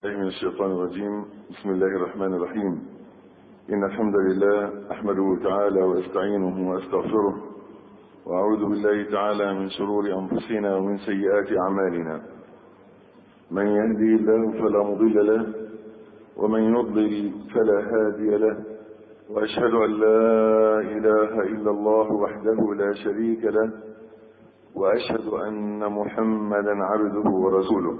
من الشيطان الرجيم. بسم الله الرحمن الرحيم. إن الحمد لله أحمده تعالى وأستعينه وأستغفره، وأعوذ بالله تعالى من شرور أنفسنا ومن سيئات أعمالنا. من يهدي الله فلا مضل له، ومن يضلل فلا هادي له، وأشهد أن لا إله إلا الله وحده لا شريك له، وأشهد أن محمدا عبده ورسوله.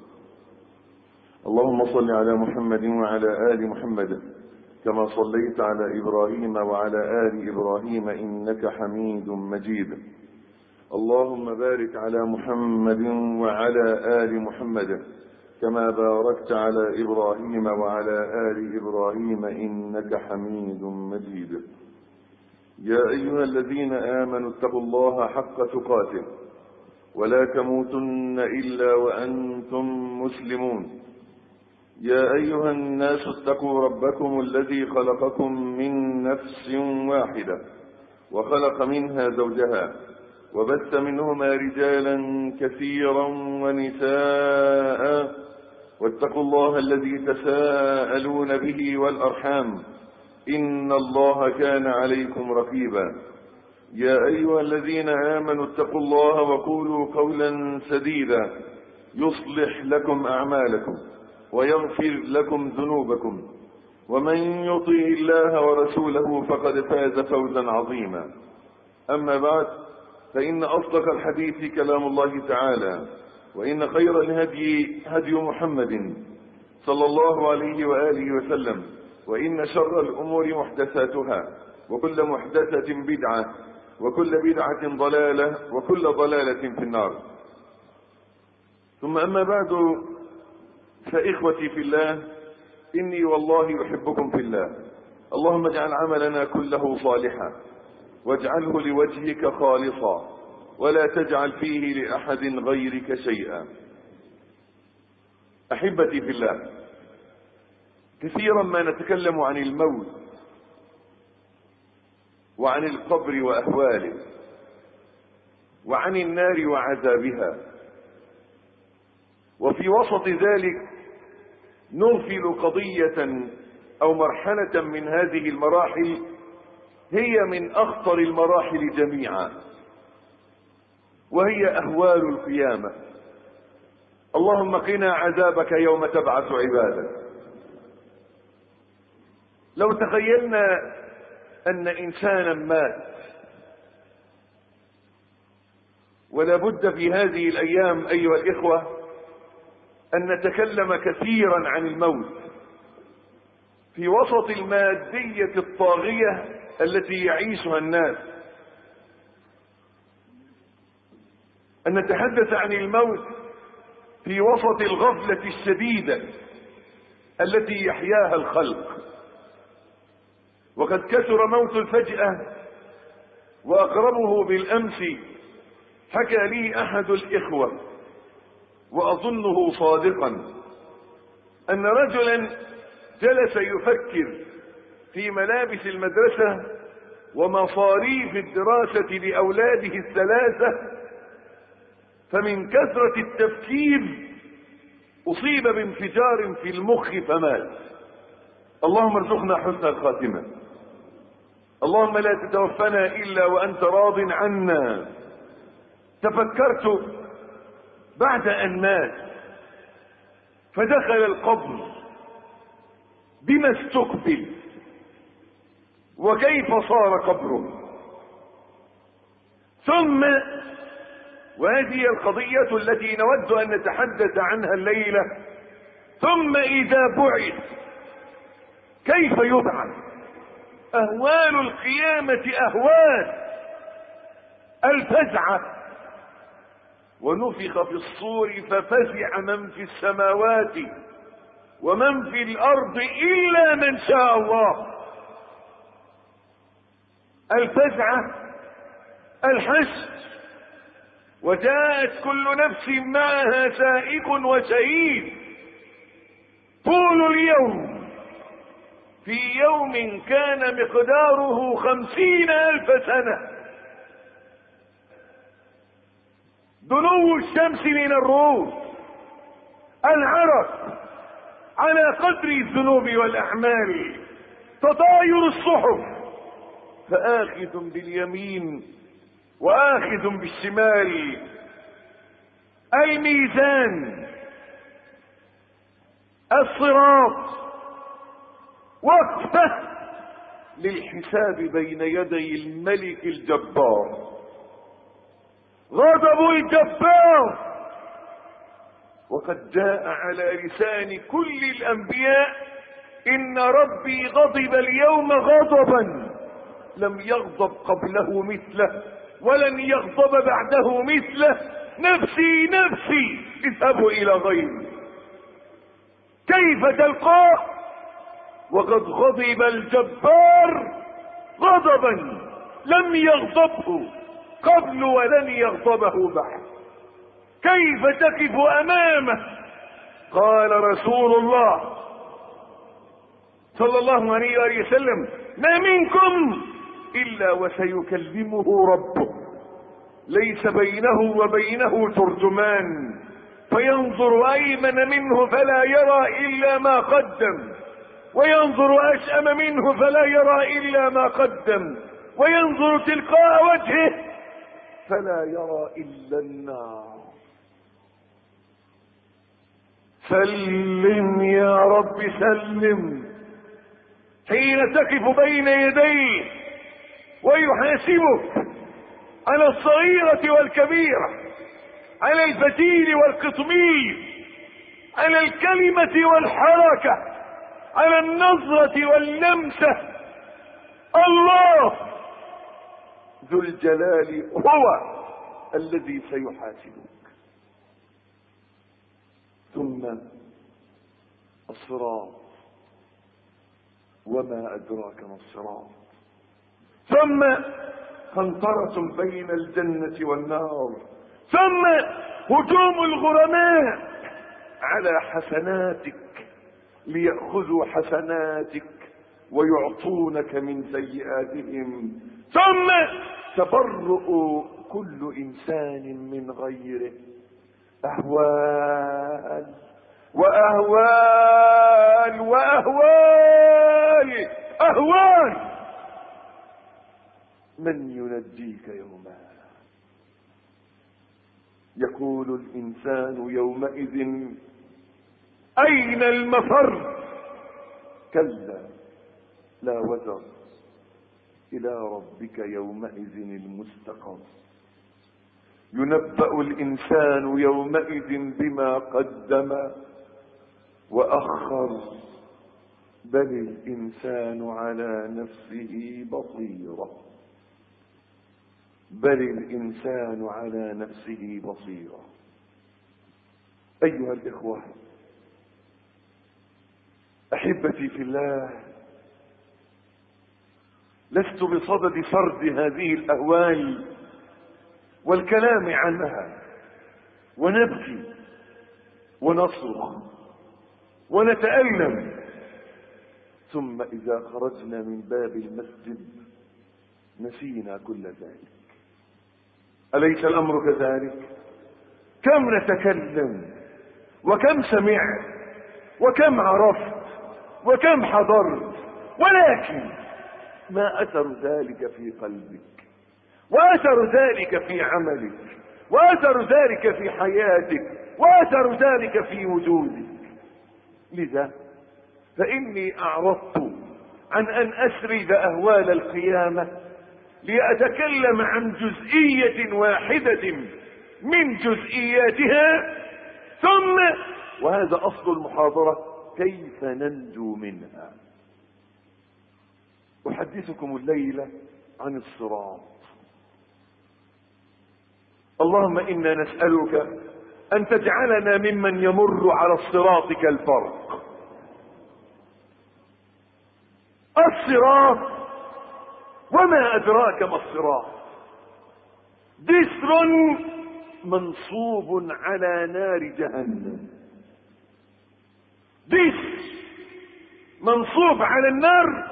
اللهم صل على محمد وعلى آل محمد كما صليت على إبراهيم وعلى آل إبراهيم إنك حميد مجيد. اللهم بارك على محمد وعلى آل محمد كما باركت على إبراهيم وعلى آل إبراهيم إنك حميد مجيد. يا أيها الذين آمنوا اتقوا الله حق تقاته ولا تموتن إلا وأنتم مسلمون. يا أيها الناس اتقوا ربكم الذي خلقكم من نفس واحدة وخلق منها زوجها وبث منهما رجالا كثيرا ونساء، واتقوا الله الذي تساءلون به والأرحام إن الله كان عليكم رقيبا. يا أيها الذين آمنوا اتقوا الله وقولوا قولا سديدا يصلح لكم أعمالكم ويغفر لكم ذنوبكم، ومن يطع الله ورسوله فقد فاز فوزا عظيما. أما بعد، فإن أصدق الحديث كلام الله تعالى، وإن خير الهدي هدي محمد صلى الله عليه وآله وسلم، وإن شر الأمور محدثاتها، وكل محدثة بدعة، وكل بدعة ضلالة، وكل ضلالة في النار. ثم أما بعد، فإخوتي في الله، إني والله أحبكم في الله. اللهم اجعل عملنا كله صالحا، واجعله لوجهك خالصا، ولا تجعل فيه لأحد غيرك شيئا. أحبتي في الله، كثيرا ما نتكلم عن الموت وعن القبر وأهواله وعن النار وعذابها، وفي وسط ذلك نغفل قضية أو مرحلة من هذه المراحل هي من أخطر المراحل جميعا، وهي أهوال القيامة. اللهم قنا عذابك يوم تبعث عبادك. لو تخيلنا أن إنسانا مات، ولا بد في هذه الأيام أيها الإخوة أن نتكلم كثيرا عن الموت في وسط المادية الطاغية التي يعيشها الناس، أن نتحدث عن الموت في وسط الغفلة الشديدة التي يحياها الخلق. وقد كثر موت الفجأة، وأقربه بالأمس حكى لي أحد الإخوة وأظنه صادقا أن رجلا جلس يفكر في ملابس المدرسة ومصاريف الدراسة لأولاده الثلاثة، فمن كثرة التفكير أصيب بانفجار في المخ فمات. اللهم ارزقنا حسن الخاتمة. اللهم لا تتوفنا إلا وأنت راض عنا. تفكرت بعد أن مات فدخل القبر بما استقبل وكيف صار قبره، ثم وهذه القضية التي نود أن نتحدث عنها الليلة، ثم إذا بعث كيف يبعث. أهوال القيامة أهوال الفزعة. ونفخ في الصور ففزع من في السماوات ومن في الأرض إلا من شاء الله. الفزعة الحشر، وجاءت كل نفس معها سائق وشهيد. طول اليوم في يوم كان مقداره 50,000 سنة. دنو الشمس من الرؤوس، العرق على قدر الذنوب والأعمال. تطاير الصحف، فآخذ باليمين وآخذ بالشمال. الميزان، الصراط، وقفة للحساب بين يدي الملك الجبار. غضب الجبار، وقد جاء على لسان كل الأنبياء: إن ربي غضب اليوم غضبا لم يغضب قبله مثله ولن يغضب بعده مثله. نفسي نفسي اذهبوا إلى غيري. كيف تلقاه وقد غضب الجبار غضبا لم يغضبه قبل ولن يغضبه بعد؟ كيف تقف أمامه؟ قال رسول الله صلى الله عليه وسلم: ما منكم إلا وسيكلمه ربه، ليس بينه وبينه ترجمان، فينظر أيمن منه فلا يرى إلا ما قدم، وينظر أشأم منه فلا يرى إلا ما قدم، وينظر تلقاء وجهه فلا يرى إلا النار. سلم يا رب سلم. حين تقف بين يديه ويحاسبك على الصغيرة والكبيرة، على الفتيل والقطمير، على الكلمة والحركة، على النظرة واللمسة، الله ذو الجلال هو الذي سيحاسبك. ثم الصراط، وما أدراك ما الصراط. ثم قنطرة بين الجنة والنار. ثم هجوم الغرماء على حسناتك ليأخذوا حسناتك ويعطونك من سيئاتهم. ثم تبرؤ كل إنسان من غيره. أهوال وأهوال وأهوال أهوال. من ينجيك يومها؟ يقول الإنسان يومئذ أين المفر؟ كلا لا وزر، إلى ربك يومئذ المستقر. ينبأ الإنسان يومئذ بما قدم وأخر، بل الإنسان على نفسه بصيرة. بل الإنسان على نفسه بصيرة. أيها الإخوة أحبتي في الله، لست بصدد سرد هذه الأهوال والكلام عنها، ونبكي ونصرخ ونتألم، ثم إذا خرجنا من باب المسجد نسينا كل ذلك. أليس الأمر كذلك؟ كم نتكلم وكم سمعت وكم عرفت وكم حضرت، ولكن ما أثر ذلك في قلبك، وأثر ذلك في عملك، وأثر ذلك في حياتك، وأثر ذلك في وجودك. لذا فإني أعرضت عن أن أسرد أهوال القيامة لأتكلم عن جزئية واحدة من جزئياتها، ثم وهذا أصل المحاضرة كيف ننجو منها. أحدثكم الليلة عن الصراط. اللهم إنا نسألك أن تجعلنا ممن يمر على الصراط كالبرق. الصراط، وما أدراك ما الصراط؟ جسر منصوب على نار جهنم. جسر منصوب على النار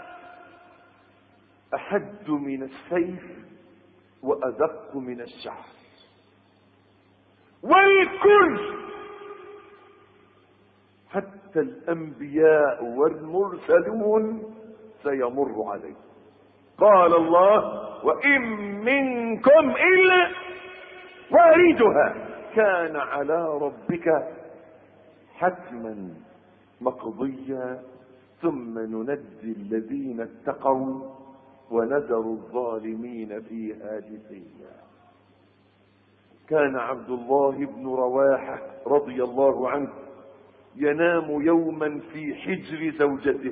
أحد من السيف وأدق من الشعر. والكل حتى فالأنبياء والمرسلون سيمر عليه. قال الله: وإن منكم إلا واردها كان على ربك حتما مقضيا ثم ننجي الذين اتقوا ونذر الظالمين فيها جثيا. كان عبد الله بن رواحة رضي الله عنه ينام يوما في حجر زوجته،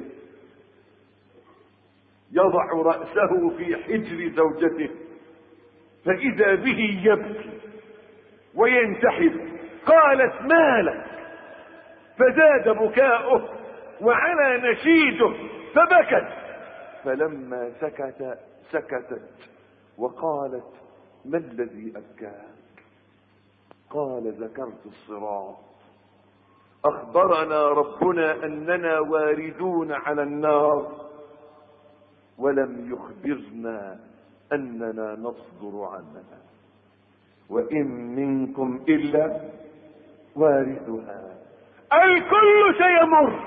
يضع رأسه في حجر زوجته، فإذا به يبكي وينتحب. قالت: ما لك؟ فزاد بكاؤه وعلى نشيده فبكت، فلما سكتت وقالت: ما الذي أبكاك؟ قال: ذكرت الصراط، أخبرنا ربنا أننا واردون على النار ولم يخبرنا أننا نصبر عنها، وإن منكم إلا واردها. الكل سيمر،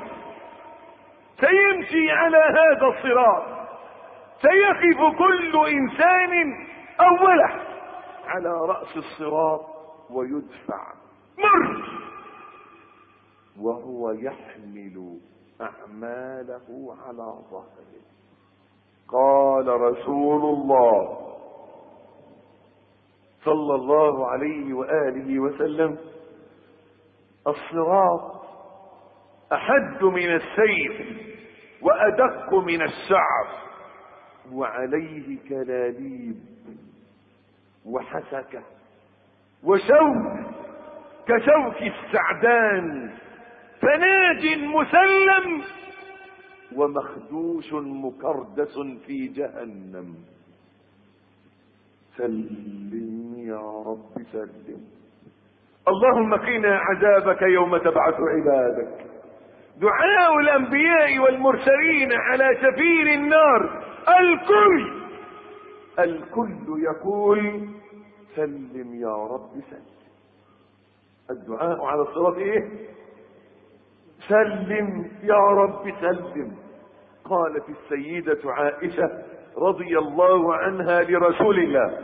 سيمشي على هذا الصراط، سيقف كل إنسان أوله على رأس الصراط ويدفع مر وهو يحمل أعماله على ظهره. قال رسول الله صلى الله عليه وآله وسلم: الصراط أحد من السيف وأدق من الشعر وعليه كلاليب وحسكة وشوك كشوك السعدان، فناج مسلم ومخدوش مكردس في جهنم. سلم يا رب سلم. اللهم قنا عذابك يوم تبعث عبادك. دعاء الأنبياء والمرسلين على سفير النار، الكل يقول: سلم يا رب سلم. الدعاء على الصراط ايه؟ سلم يا رب سلم. قالت السيدة عائشة رضي الله عنها لرسول الله: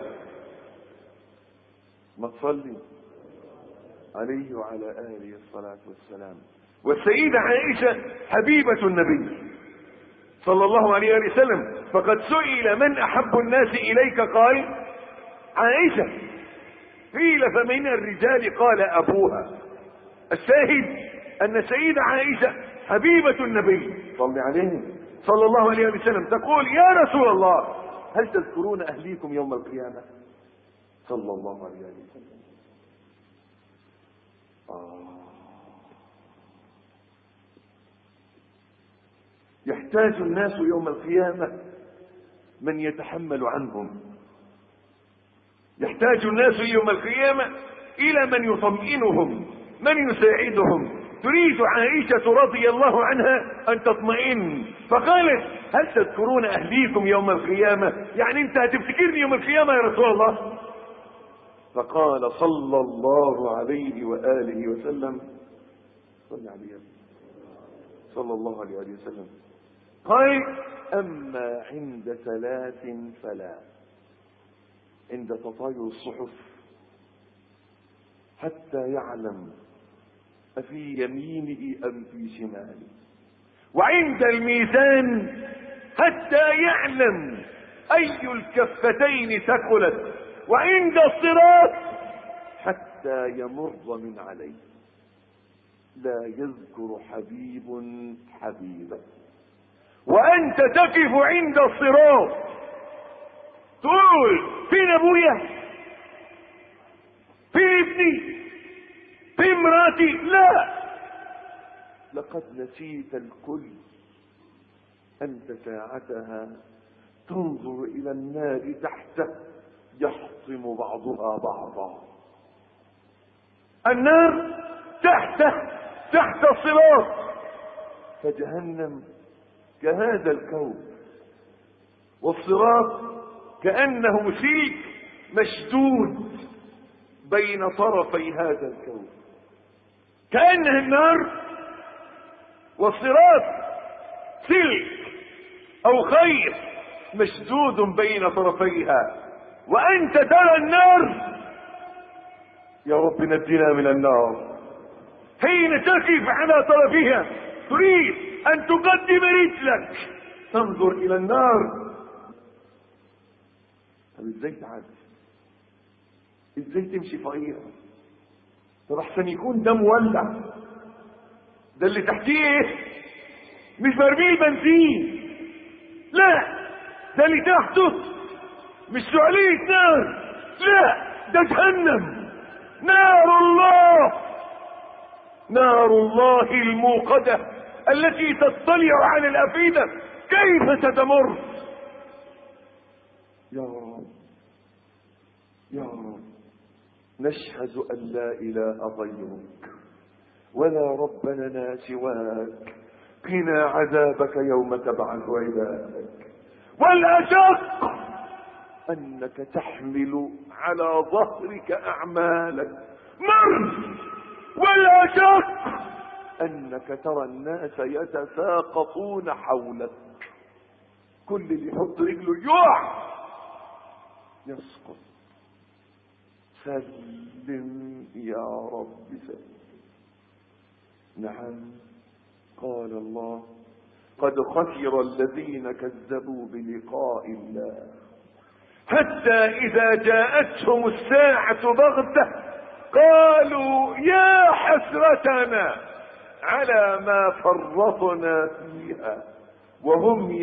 ما تصلي عليه وعلى آله الصلاة والسلام. والسيدة عائشة حبيبة النبي صلى الله عليه وسلم، فقد سئل: من أحب الناس إليك؟ قال: عائشة. قيل: فمن الرجال؟ قال: أبوها. الشاهد أن السيدة عائشة حبيبة النبي صلى عليه صلى الله عليه وسلم تقول: يا رسول الله، هل تذكرون أهليكم يوم القيامة؟ صلى الله عليه وسلم. يحتاج الناس يوم القيامة من يتحمل عنهم، يحتاج الناس يوم القيامة إلى من يطمئنهم، من يساعدهم. تريد عائشة رضي الله عنها أن تطمئن، فقالت: هل تذكرون أهليكم يوم القيامة؟ يعني أنت هتفتكرني يوم القيامة يا رسول الله؟ فقال صلى الله عليه وآله وسلم: صلى الله عليه وآله وسلم قال: أما عند ثلاث فلا. عند تطاير الصحف حتى يعلم أفي يمينه أم في شماله، وعند الميزان حتى يعلم أي الكفتين ثقلت، وعند الصراط حتى يمر من عليه. لا يذكر حبيب حبيبه، وأنت تقف عند الصراط تقول: فين أبويا؟ فين ابني؟ فين مراتي؟ لا، لقد نسيت الكل. أنت ساعتها تنظر إلى النار تحته يحطم بعضها بعضا. النار تحت الصراط، فجهنم كهذا الكون، والصراط كأنه سلك مشدود بين طرفي هذا الكون. كأنها النار والصراط سلك او خيط مشدود بين طرفيها، وانت ترى النار. يا رب نجنا من النار. حين تقف على طرفها تريد ان تقدم رجلك تنظر الى النار. طب ازاي تعدي؟ ازاي تمشي طريقها؟ طب احسن يكون ده مولع، ده اللي تحتيه ايه؟ مش برميل بنزين، لا، ده اللي تحته مش شعلية نار، لا، ده جهنم، نار الله، نار الله الموقدة التي تطلع على الأفئدة كيف ستمر. يا رب يا رب نشهد أن لا إله غيرك ولا رب لنا سواك، قنا عذابك يوم تبعث عبادك. والأشق أنك تحمل على ظهرك أعمالك مر، والأشق أنك ترى الناس يتساقطون حولك، كل اللي يحط رجله يقع يسقط. سلم يا رب سلم. نعم، قال الله: قد خسر الذين كذبوا بلقاء الله حتى إذا جاءتهم الساعة بغتة قالوا يا حسرتنا على ما فرطنا فيها وهم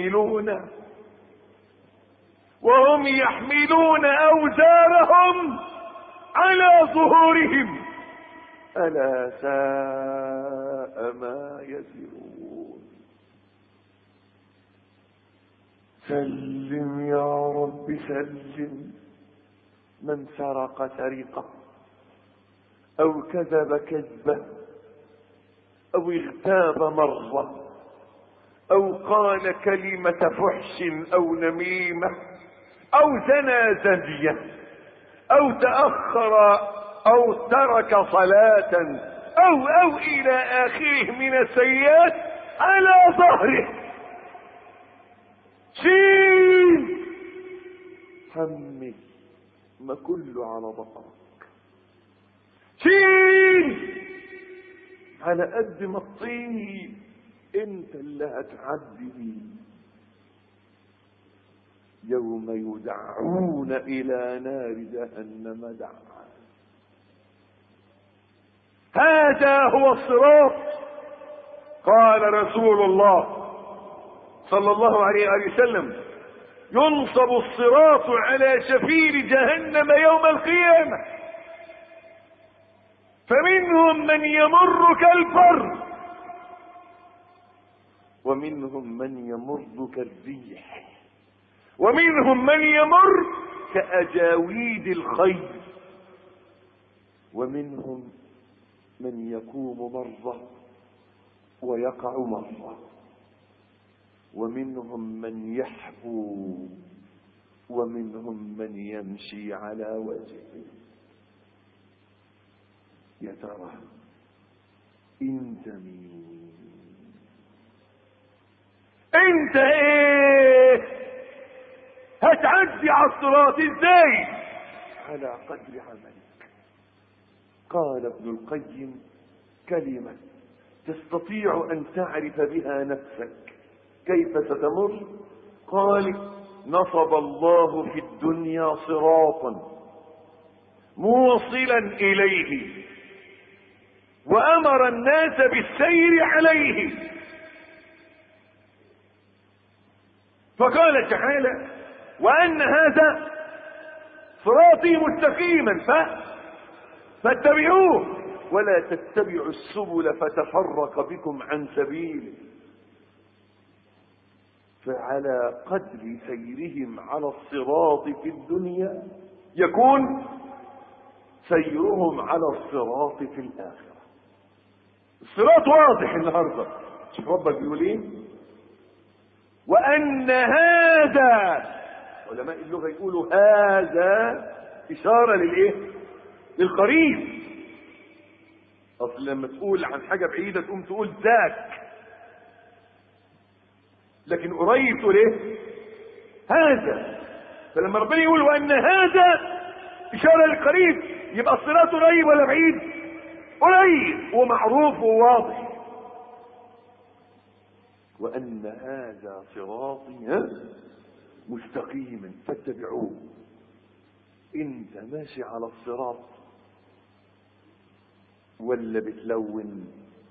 يحملون أوزارهم على ظهورهم ألا ساء ما يزرون. سلم يا رب سلم. من سرق سرقة أو كذب كذبة أو اغتاب مرة أو قال كلمة فحش أو نميمة أو زنى زنية أو تأخر أو ترك صلاة أو إلى آخره من السيئات على ظهره، شيل حمل ما كله على ظهرك، شيل على قد ما تطيب انت اللي هتعدي. يوم يدعون الى نار جهنم دعا. هذا هو الصراط. قال رسول الله صلى الله عليه وسلم: ينصب الصراط على شفير جهنم يوم القيامة، فمنهم من يمر كالبر ومنهم من يمر كالريح ومنهم من يمر كأجاويد الخيل ومنهم من يقوم مرة ويقع مرة ومنهم من يحبو ومنهم من يمشي على وجهه. يا ترى انت مين؟ انت ايه؟ هتعدي على الصراط ازاي؟ على قدر عملك. قال ابن القيم كلمة تستطيع ان تعرف بها نفسك كيف ستمر. قال: نصب الله في الدنيا صراطا موصلا اليه وامر الناس بالسير عليه، فقال تعالى: وان هذا صراطي مستقيما فاتبعوه ولا تتبعوا السبل فتفرق بكم عن سبيله. فعلى قدر سيرهم على الصراط في الدنيا يكون سيرهم على الصراط في الآخرة. الصراط واضح النهاردة. شوف ربك بيقول ايه: وأن هذا، علماء اللغة يقولوا هذا إشارة للإيه؟ للقريب. أصل لما تقول عن حاجة بعيدة تقوم تقول ذاك، لكن قريب تقول ايه؟ هذا. فلما ربنا يقول وان هذا اشاره للقريب، يبقى الصراط قريب ولا بعيد؟ قريب ومعروف وواضح. وان هذا صراطي مستقيما فاتبعوه. انت ماشي على الصراط ولا بتلون؟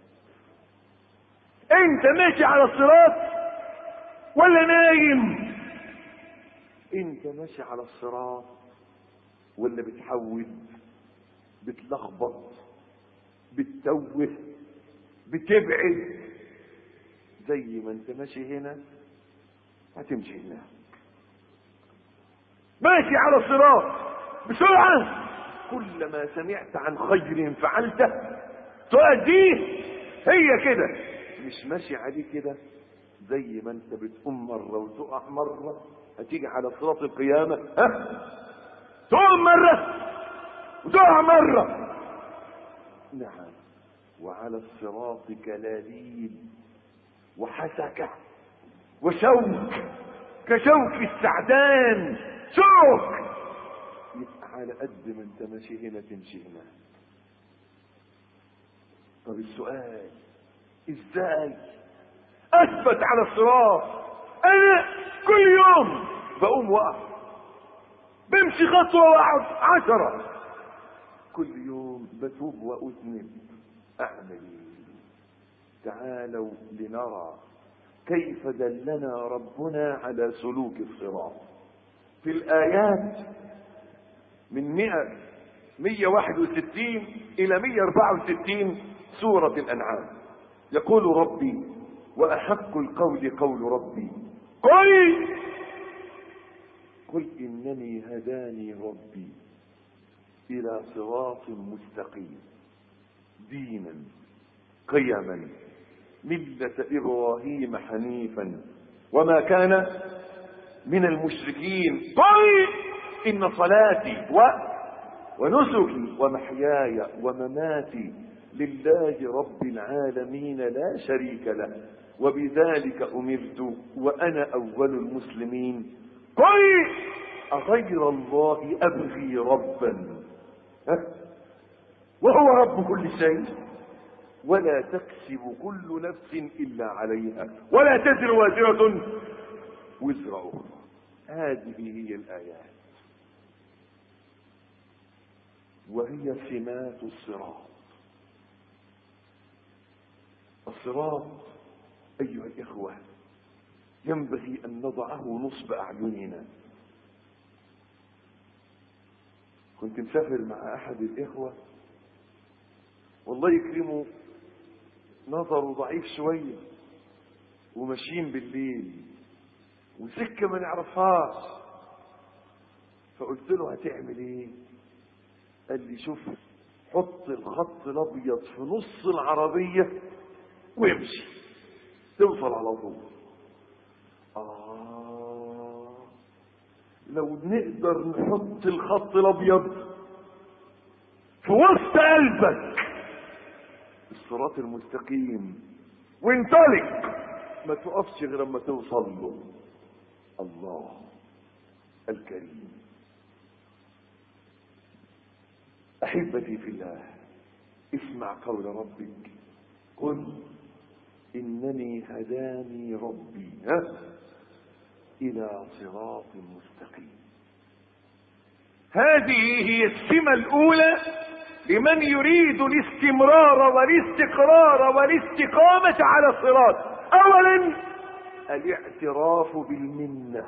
انت ماشي على الصراط ولا نايم؟ انت ماشي على الصراط ولا بتحود، بتلخبط، بتتوه، بتبعد؟ زي ما انت ماشي هنا هتمشي هنا. ماشي على الصراط بسرعة، كلما سمعت عن خير فعلته تؤديه. هي كده، مش ماشي عليه كده. زي ما انت بتقوم مرة وتقع مرة، هتيجي على صراط القيامة تقوم مرة وتقع مرة. نعم. وعلى الصراط كلاليب وحسكة وشوك كشوك السعدان، شوك. يبقى على قد ما انت ماشي هنا تمشي هنا. طب السؤال، ازاي اثبت على الصراط؟ انا كل يوم بقوم واقف، بمشي خطوة واقعد 10، كل يوم بتوب واذنب، اعمل ايه؟ تعالوا لنرى كيف دلنا ربنا على سلوك الصراط في الآيات من 161 إلى 164 سورة الأنعام. يقول ربي وأحق القول قول ربي قل إنني هداني ربي إلى صراط مستقيم دينا قيما ملة إبراهيم حنيفا وما كان من المشركين. قل إن صلاتي ونسكي ومحياي ومماتي لله رب العالمين لا شريك له وبذلك أمرت وأنا أول المسلمين. قل أغير الله أبغي ربا وهو رب كل شيء ولا تكسب كل نفس إلا عليها ولا تزر وازرة وزر أخرى. هذه هي الآيات وهي سمات الصراط. الصراط أيها الإخوة ينبغي أن نضعه نصب أعيننا. كنت مسافر مع أحد الإخوة، والله يكرمه نظره ضعيف شوية، وماشيين بالليل وسكة ما نعرفهاش، فقلت له هتعمل ايه؟ قال لي شوف، حط الخط الابيض في نص العربية وامشي توصل على طول. لو نقدر نحط الخط الابيض في وسط قلبك الصراط المستقيم وانطلق، ما تقفش غير اما توصل له. الله الكريم. احبتي في الله، اسمع قول ربك قل انني هداني ربي الى صراط مستقيم. هذه هي السمة الاولى لمن يريد الاستمرار والاستقرار والاستقامة على الصراط. اولا الاعتراف بالمنة،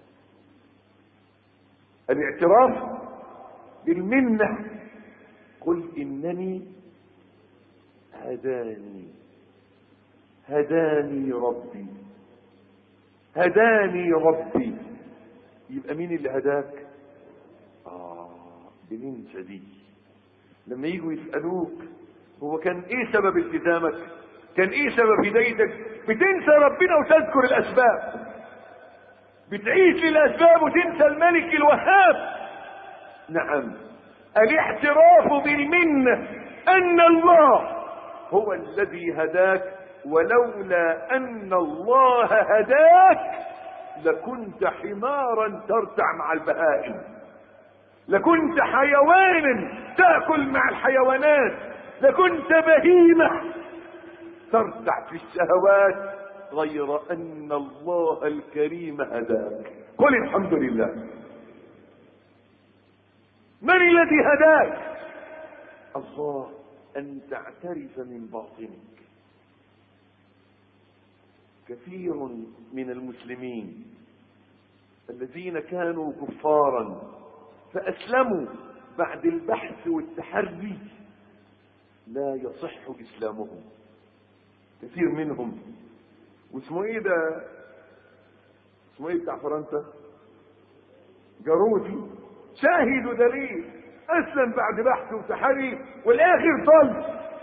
الاعتراف بالمنة. قل انني هداني ربي، هداني ربي. يبقى مين اللي هداك؟ بننسى دي. لما يجوا يسألوك هو كان ايه سبب التزامك، كان ايه سبب هدايتك، بتنسى ربنا وتذكر الاسباب، بتعيش للاسباب وتنسى الملك الوهاب. نعم، الاعتراف بالمنة ان الله هو الذي هداك ولولا ان الله هداك لكنت حمارا ترتع مع البهائم، لكنت حيوانا تأكل مع الحيوانات، لكنت بهيمة ترتع في الشهوات، غير ان الله الكريم هداك. قل الحمد لله. من الذي هداك؟ الله. ان تعترف من باطنك. كثير من المسلمين الذين كانوا كفارا فاسلموا بعد البحث والتحري لا يصح اسلامهم. كثير منهم. واسمه ايه ده؟ اسمه ايه بتاع فرنسا؟ جارودي. شاهد ودليل. اسلم بعد بحث وتحري والاخر ضل.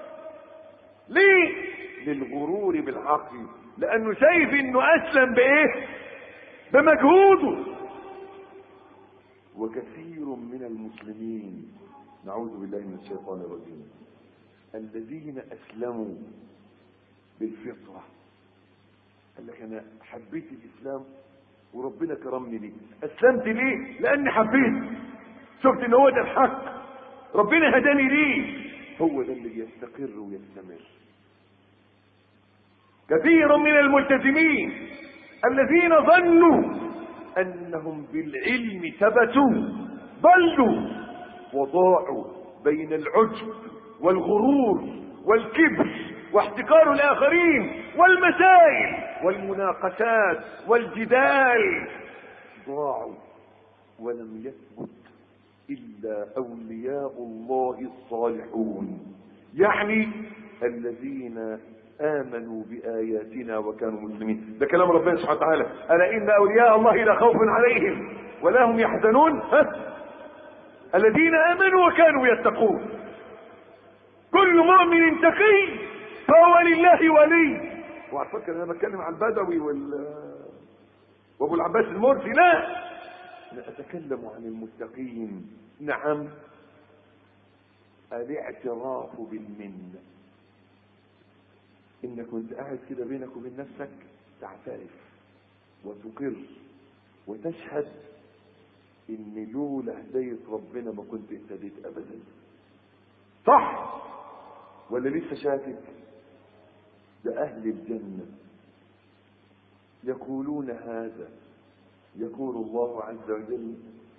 ليه؟ للغرور بالعقل، لانه شايف انه اسلم بايه؟ بمجهوده. وكثير من المسلمين، نعوذ بالله من الشيطان الرجيم، الذين اسلموا بالفطره. قال لك انا حبيت الاسلام وربنا كرمني ليه. اسلمت ليه؟ لاني حبيت، شفت ان هو ده الحق، ربنا هداني ليه. هو ده اللي يستقر ويستمر. كثير من الملتزمين الذين ظنوا انهم بالعلم ثبتوا ضلوا وضاعوا بين العجب والغرور والكبر واحتكار الاخرين والمسائل والمناقشات والجدال. ضاعوا ولم يثبت الا اولياء الله الصالحون، يعني الذين آمنوا بآياتنا وكانوا مسلمين. ده كلام ربنا سبحانه وتعالى. ألا إن أولياء الله لا خوف عليهم ولا هم يحزنون الذين آمنوا وكانوا يتقون. كل مؤمن تقي فهو لله ولي. وعلى فكرة أنا بتكلم عن البدوي وأبو العباس المرسي، لا، أنا أتكلم عن المتقين. نعم، الاعتراف بالمنة. انك كنت قاعد كده بينك وبين نفسك تعترف وتقر وتشهد ان لولا هداية ربنا ما كنت اهتديت ابدا. صح ولا لسه شاكك؟ ده اهل الجنة يقولون هذا. يقول الله عز وجل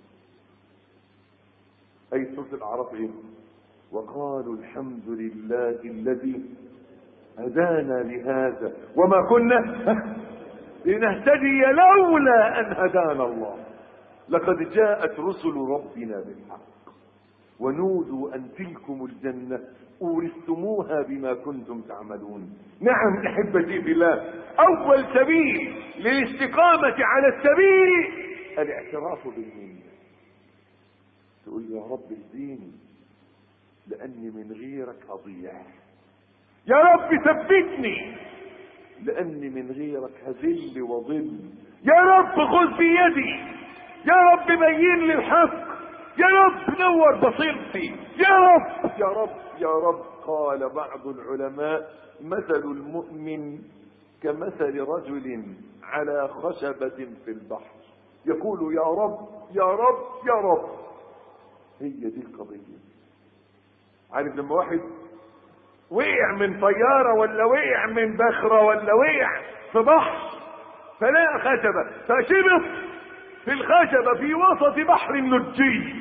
اي سورة الاعراف ايه؟ وقالوا الحمد لله الذي هدانا لهذا وما كنا لنهتدي لولا ان هدانا الله. لقد جاءت رسل ربنا بالحق ونودوا ان تلكم الجنة اورثتموها بما كنتم تعملون. نعم احبتي بالله، اول سبيل للاستقامة على السبيل الاعتراف بالمنة. تقول يا رب اهديني لاني من غيرك اضيع. يا رب ثبتني لاني من غيرك هذل وضل. يا رب خذ بيدي. يا رب بين لي الحق. يا رب نور بصيرتي. يا رب يا رب يا رب. قال بعض العلماء مثل المؤمن كمثل رجل على خشبة في البحر يقول يا رب يا رب يا رب. هي دي القضية. عارف لما واحد وقع من طيارة ولا وقع من بخرة ولا وقع في بحر فلقى خشبة فشبط في الخشبة في وسط بحر لجي،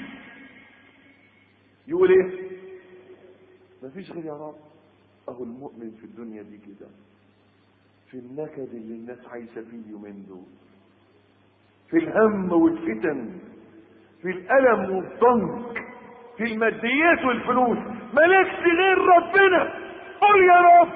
يقول ايه؟ مفيش غير يا رب. اهو المؤمن في الدنيا دي كده، في النكد اللي الناس عايشة فيه اليومين دول، في الهم والفتن، في الألم والضنك، في الماديات والفلوس، مالكش غير ربنا. قل يا رب.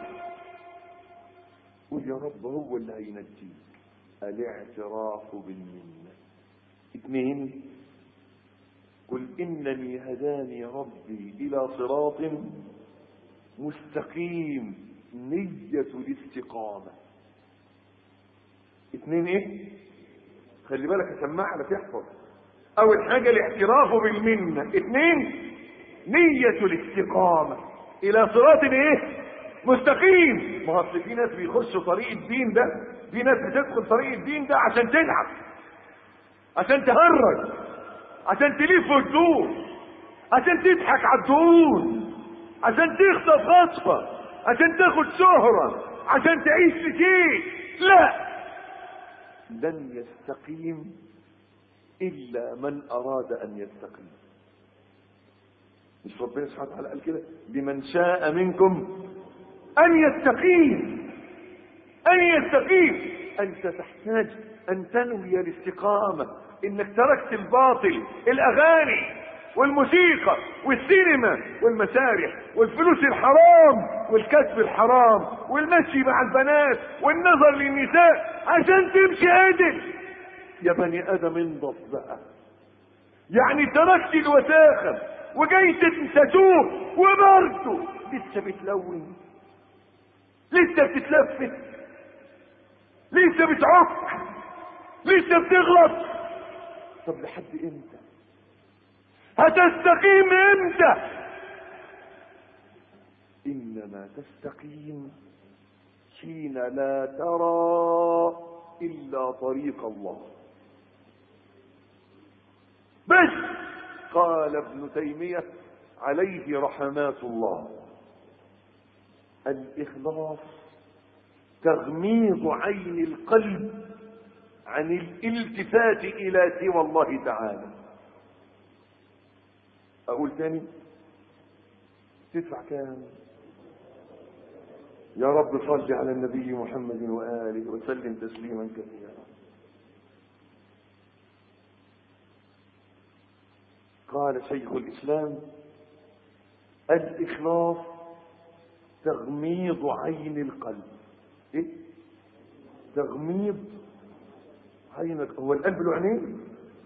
قل يا رب هو اللي هينجيك. الاعتراف بالمنة. 2 قل انني هداني ربي الى صراط مستقيم نية الاستقامة. 2 ايه؟ خلي بالك اسمعها لك تحفظ. اول حاجة الاعتراف بالمنة. 2 نية الاستقامة الى صراط ايه؟ مستقيم. ما هو في ناس بيخشوا طريق الدين ده، في ناس بتدخل طريق الدين ده عشان تلعب، عشان تهرج، عشان تلف وتدور، عشان تضحك على الدهون، عشان تخطف خطفه، عشان تاخد شهرة، عشان تعيش في شيء. لا، لن يستقيم إلا من أراد أن يستقيم. مش ربنا سبحانه وتعالى قال كده؟ لمن شاء منكم أن يستقيم. أن يستقيم. أنت تحتاج أن تنوي الاستقامة، إنك تركت الباطل، الأغاني والموسيقى والسينما والمسارح والفلوس الحرام والكسب الحرام والمشي مع البنات والنظر للنساء عشان تمشي عدل. يا بني آدم انضف بقى. يعني تركت الوساخة وجاي تتوب وبرضه لسه بتلون، لسه بتتلفت، لسه بتعك، لسه بتغلط. طب لحد امتى؟ هتستقيم امتى؟ انما تستقيم حين لا ترى الا طريق الله بس. قال ابن تيمية عليه رحمات الله: الإخلاص تغميض عين القلب عن الالتفات إلى سوى الله تعالى. أقول تاني، تدفع كام؟ يا رب صل على النبي محمد وآله وسلم تسليما كثيرا. قال شيخ الإسلام: الإخلاص تغميض عين القلب. إيه؟ تغميض عينك. هو القلب له عينين؟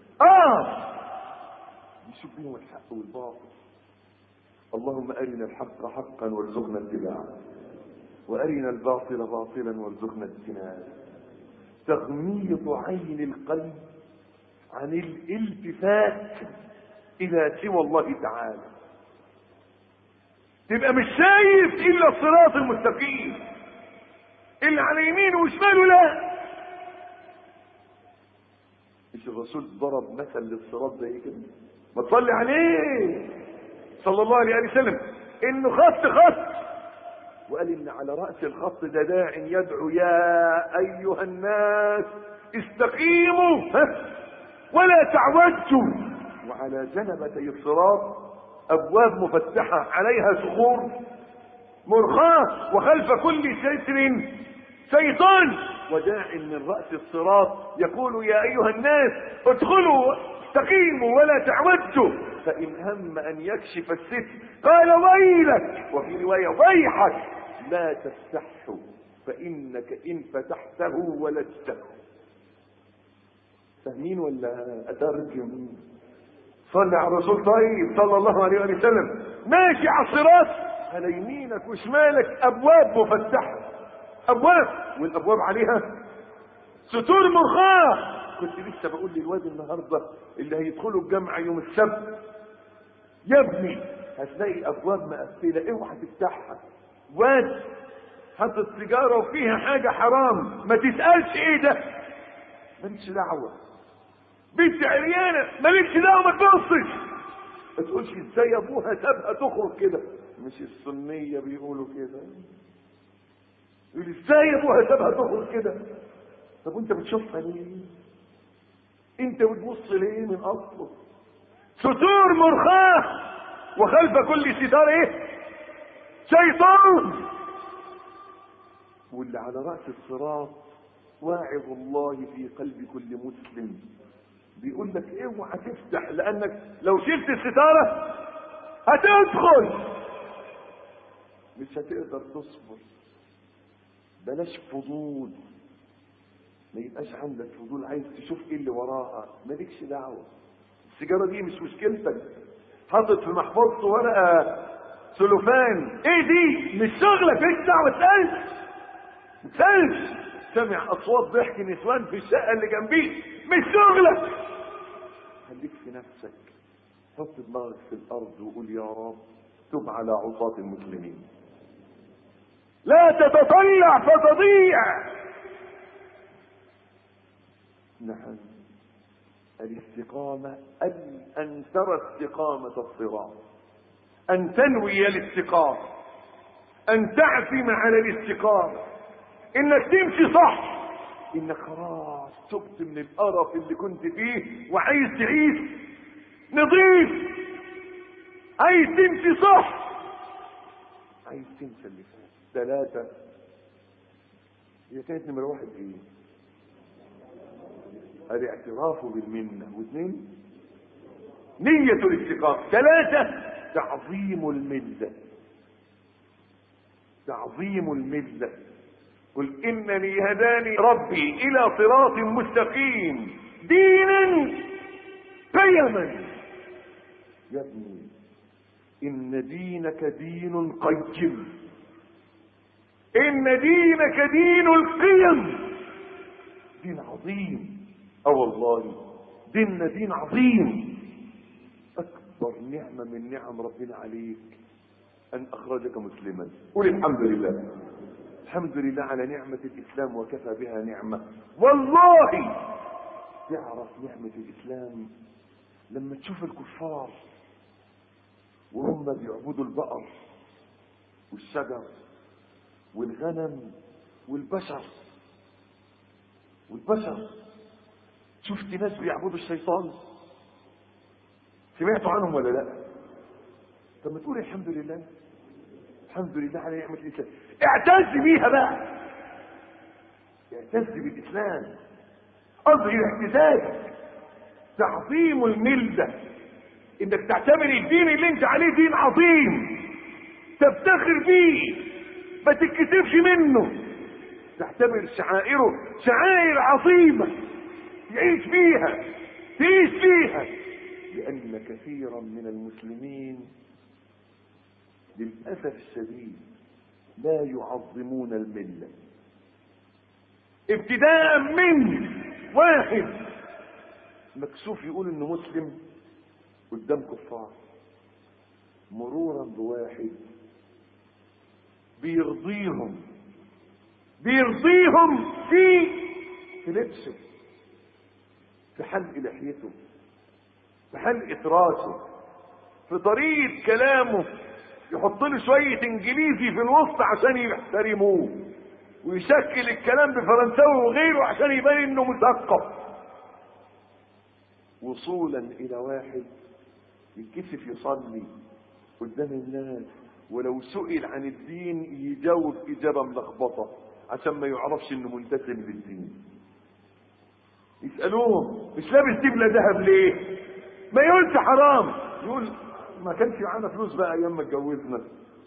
يشوف بيهم الحق والباطل. اللهم أرنا الحق حقا وارزقنا اتباعه، وأرنا الباطل باطلا وارزقنا اجتنابه. تغميض عين القلب عن الالتفات إلى سوى الله تعالى. تبقى مش شايف إلا الصراط المستقيم اللي على يمينه وشماله. لا، مش الرسول ضرب مثل للصراط زي كده؟ ما تصلي عليه صلى الله عليه وسلم إنه خط وقال إن على رأس الخط ده داع يدعو: يا أيها الناس استقيموا ولا تعوجوا. وعلى جنبتي الصراط أبواب مفتحة عليها صخور مرخاة، وخلف كل ستر شيطان، وداع من رأس الصراط يقول: يا أيها الناس ادخلوا استقيموا ولا تعوجوا. فإن هم أن يكشف الستر قال: ويلك، وفي رواية: ويحك، لا تفتحه فإنك إن فتحته ولجته. فاهمين ولا أترجم؟ صلي على الرسول. طيب صلى الله عليه وسلم ماشي على الصراط، على يمينك وشمالك أبواب مفتحة، أبواب، والأبواب عليها ستور مرخاة. كنت لسه بقول للواد النهارده اللي هيدخلوا الجامعة يوم السبت: يا ابني هتلاقي أبواب مقفلة، اوعى تفتحها. واد حاطط سيجارة وفيها حاجة حرام، ما تسألش ايه ده، مالكش دعوة. بنت عريانة، مالكش دعوة، ما تبصش. ما تقولش ازاي ابوها سابها تخرج كده. مش السنية بيقولوا كده؟ يقول ازاي ابوها سابها تخرج كده؟ طب وانت بتشوفها ليه؟ انت بتبص ليه من اصله؟ ستور مرخاة، وخلف كل ستار ايه؟ شيطان. واللي على رأس الصراط واعظ الله في قلب كل مسلم، بيقول لك اوعى تفتح، لانك لو شلت الستارة هتدخل، مش هتقدر تصبر. بلاش فضول، ما يبقاش عندك فضول عايز تشوف ايه اللي وراها، مالكش دعوة. السيجارة دي مش مشكلتك، حاطط في محفظته ورقة سلوفان، ايه دي؟ مش شغلك، ايش دعوة؟ تسألش. سمع اصوات ضحك نسوان في الشقة اللي جنبيه، مش شغلك. خليك في نفسك، حط دماغك في الارض وقول: يا رب تب على عصاة المسلمين. لا تتطلع فتضيع. نعم، الاستقامة أن ترى استقامة الصراط، أن تنوي الاستقامة، أن تعزم على الاستقامة، إنك تمشي صح، إنك خلاص تبت من القرف اللي كنت فيه وعايز تعيش نظيف، عايز تمشي صح، عايز تنسى اللي فات. 3 هي كانت نمرة 1 ايه؟ الاعتراف بالمنة. 2 نية الاستقامة. 3 تعظيم الملة. تعظيم الملة. قل إنني هداني ربي إلى صراط مستقيم دينا قيما. يا ابني إن دينك دين قيم، إن دينك دين القيم، دين عظيم. والله ديننا دين عظيم. أكبر نعمة من نعم ربنا عليك أن أخرجك مسلما. قل الحمد لله. الحمد لله على نعمة الإسلام وكفى بها نعمة. والله تعرف نعمة الإسلام لما تشوف الكفار وهم بيعبدوا البقر والشجر والغنم والبشر. شفت ناس بيعبدوا الشيطان؟ سمعتوا عنهم ولا لا؟ طب ما تقول الحمد لله. الحمد لله على نعمة الإسلام. اعتز بيها بقى، اعتز بالإسلام، أظهر اعتزازك. تعظيم الملة، انك تعتبر الدين اللي انت عليه دين عظيم تفتخر بيه، ما تتكسفش منه، تعتبر شعائره شعائر عظيمة تعيش فيها. لأن كثيرا من المسلمين للأسف الشديد لا يعظمون الملة. ابتداء من واحد مكسوف يقول انه مسلم قدام كفار، مرورا بواحد بيرضيهم في لبسه، في حلق لحيته، في حلقة راسه، في طريقة كلامه، يحط له شوية انجليزي في الوسط عشان يحترموه، ويشكل الكلام بفرنساوي وغيره عشان يبين انه مثقف، وصولا الى واحد يتكسف يصلي قدام الناس، ولو سئل عن الدين يجاوب اجابه ملخبطه عشان ما يعرفش انه منتسب للدين. يسالوه مش لابس دبله ذهب ليه؟ ما يقولش حرام، يقول ما كانش معانا فلوس بقى ايام ما اتجوزنا.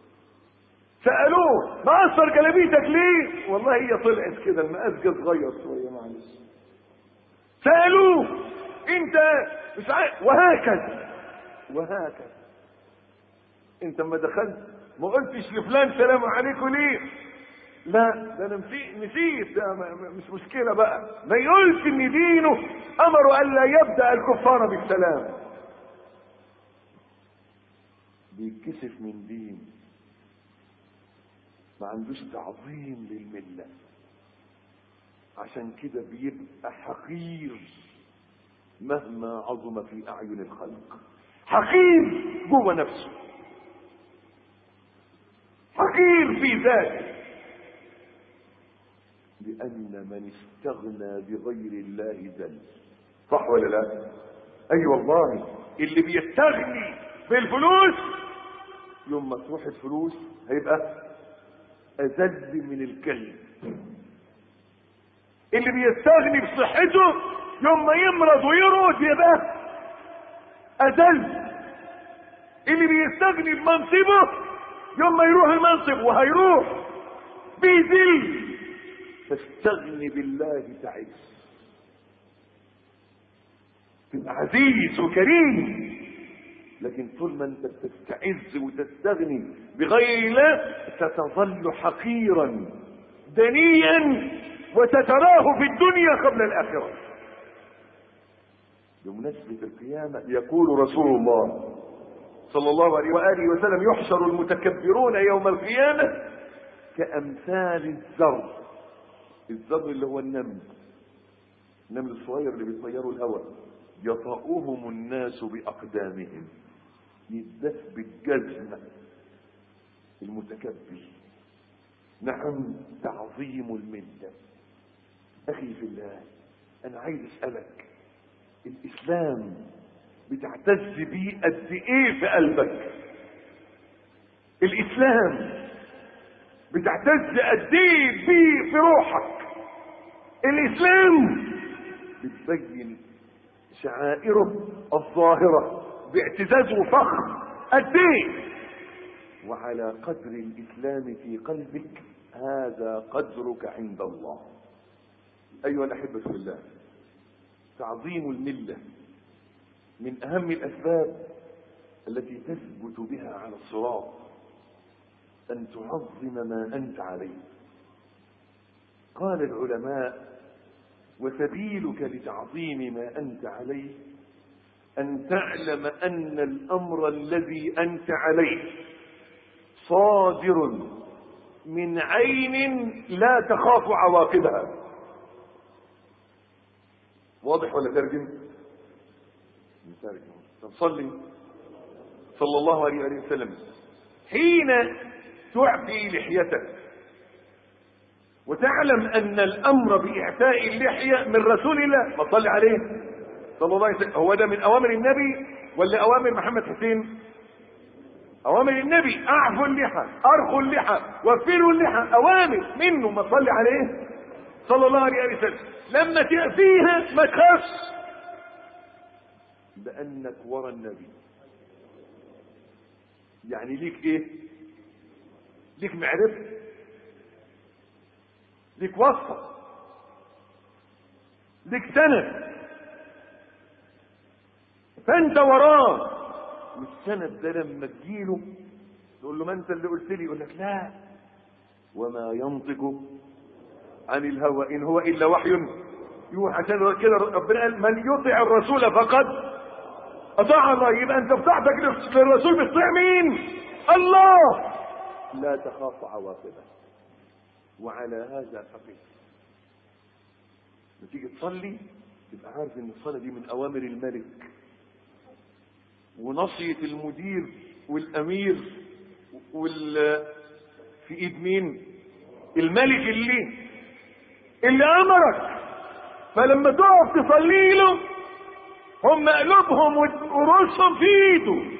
سالوه مقصر جلابيتك ليه؟ والله هي طلعت كده، المقاس جه صغير شويه معلش. سالوه انت مش عارف، وهكذا. انت ما دخلت ما قلتش لفلان سلام عليكم ليه؟ لا ده انا نسيت، مش مشكله بقى. ما يقولش ان دينه امره الا يبدا الكفار بالسلام. بيتكسف من دين، ما عندوش تعظيم للمله، عشان كده بيبقى حقير مهما عظم في اعين الخلق، حقير جوه نفسه، حقير في ذاته. لأن من استغنى بغير الله ذل. صح ولا لا؟ أي والله اللي بيستغني بالفلوس يوم ما تروح الفلوس هيبقى أذل من الكلب. اللي بيستغني بصحته يوم ما يمرض ويرقد يبقى أذل. اللي بيستغني بمنصبه يوم ما يروح المنصب وهيروح بيذل. فاستغني بالله تعز، تبقى عزيز وكريم. لكن طول ما انت بتستعز وتستغني بغير الله ستظل حقيرا دنيا وستراه في الدنيا قبل الآخرة. بمناسبة القيامة يقول رسول الله صلى الله عليه وآله وسلم: يحشر المتكبرون يوم القيامة كأمثال الذر. الذر اللي هو النمل الصغير اللي بيطيروا الهواء، يطأهم الناس بأقدامهم، يدس بالجزمة المتكبر. نعم، تعظيم الملة. أخي في الله، أنا عايز أسألك، الإسلام بتعتز بيه قد إيه في قلبك؟ الإسلام بتعتز قد إيه بيه في روحك؟ الإسلام بتبين شعائره الظاهرة باعتزاز وفخر قد إيه؟ وعلى قدر الإسلام في قلبك هذا قدرك عند الله. أيها الأحبة في الله، تعظيم الملة من أهم الأسباب التي تثبت بها على الصراط، أن تعظم ما أنت عليه. قال العلماء: وسبيلك لتعظيم ما أنت عليه أن تعلم أن الأمر الذي أنت عليه صادر من عين لا تخاف عواقبها. واضح ولا ترجم؟ طب صلى الله عليه وسلم حين تعفي لحيتك وتعلم أن الأمر بإعفاء اللحية من رسول الله، ما صلي عليه صلى الله عليه وسلم. هو ده من أوامر النبي ولا أوامر محمد حسين؟ أوامر النبي. أعفوا اللحى، أرخوا اللحى، وفروا اللحى، أوامر منه، ما صلي عليه صلى الله عليه وسلم. لما تأفيها ما تخافش، لأنك ورا النبي. يعني ليك إيه؟ ليك معرفة، ليك وصفة، ليك سند، فأنت وراه. والسند ده لما تجيله تقول له: ما أنت اللي قلت لي؟ يقول لك: لا، وما ينطق عن الهوى إن هو إلا وحي يوحى. عشان كده ربنا قال: من يطع الرسول فقد أطاع الله. يبقى أنت بتاعتك للرسول بتطيع مين؟ الله. لا تخاف عواقبه. وعلى هذا فقط لما تيجي تصلي تبقى عارف ان الصلاه دي من اوامر الملك، ونصيه المدير والامير في ايد مين؟ الملك اللي امرك. فلما تقف تصلي له هم قلوبهم ورؤوسهم في ايده،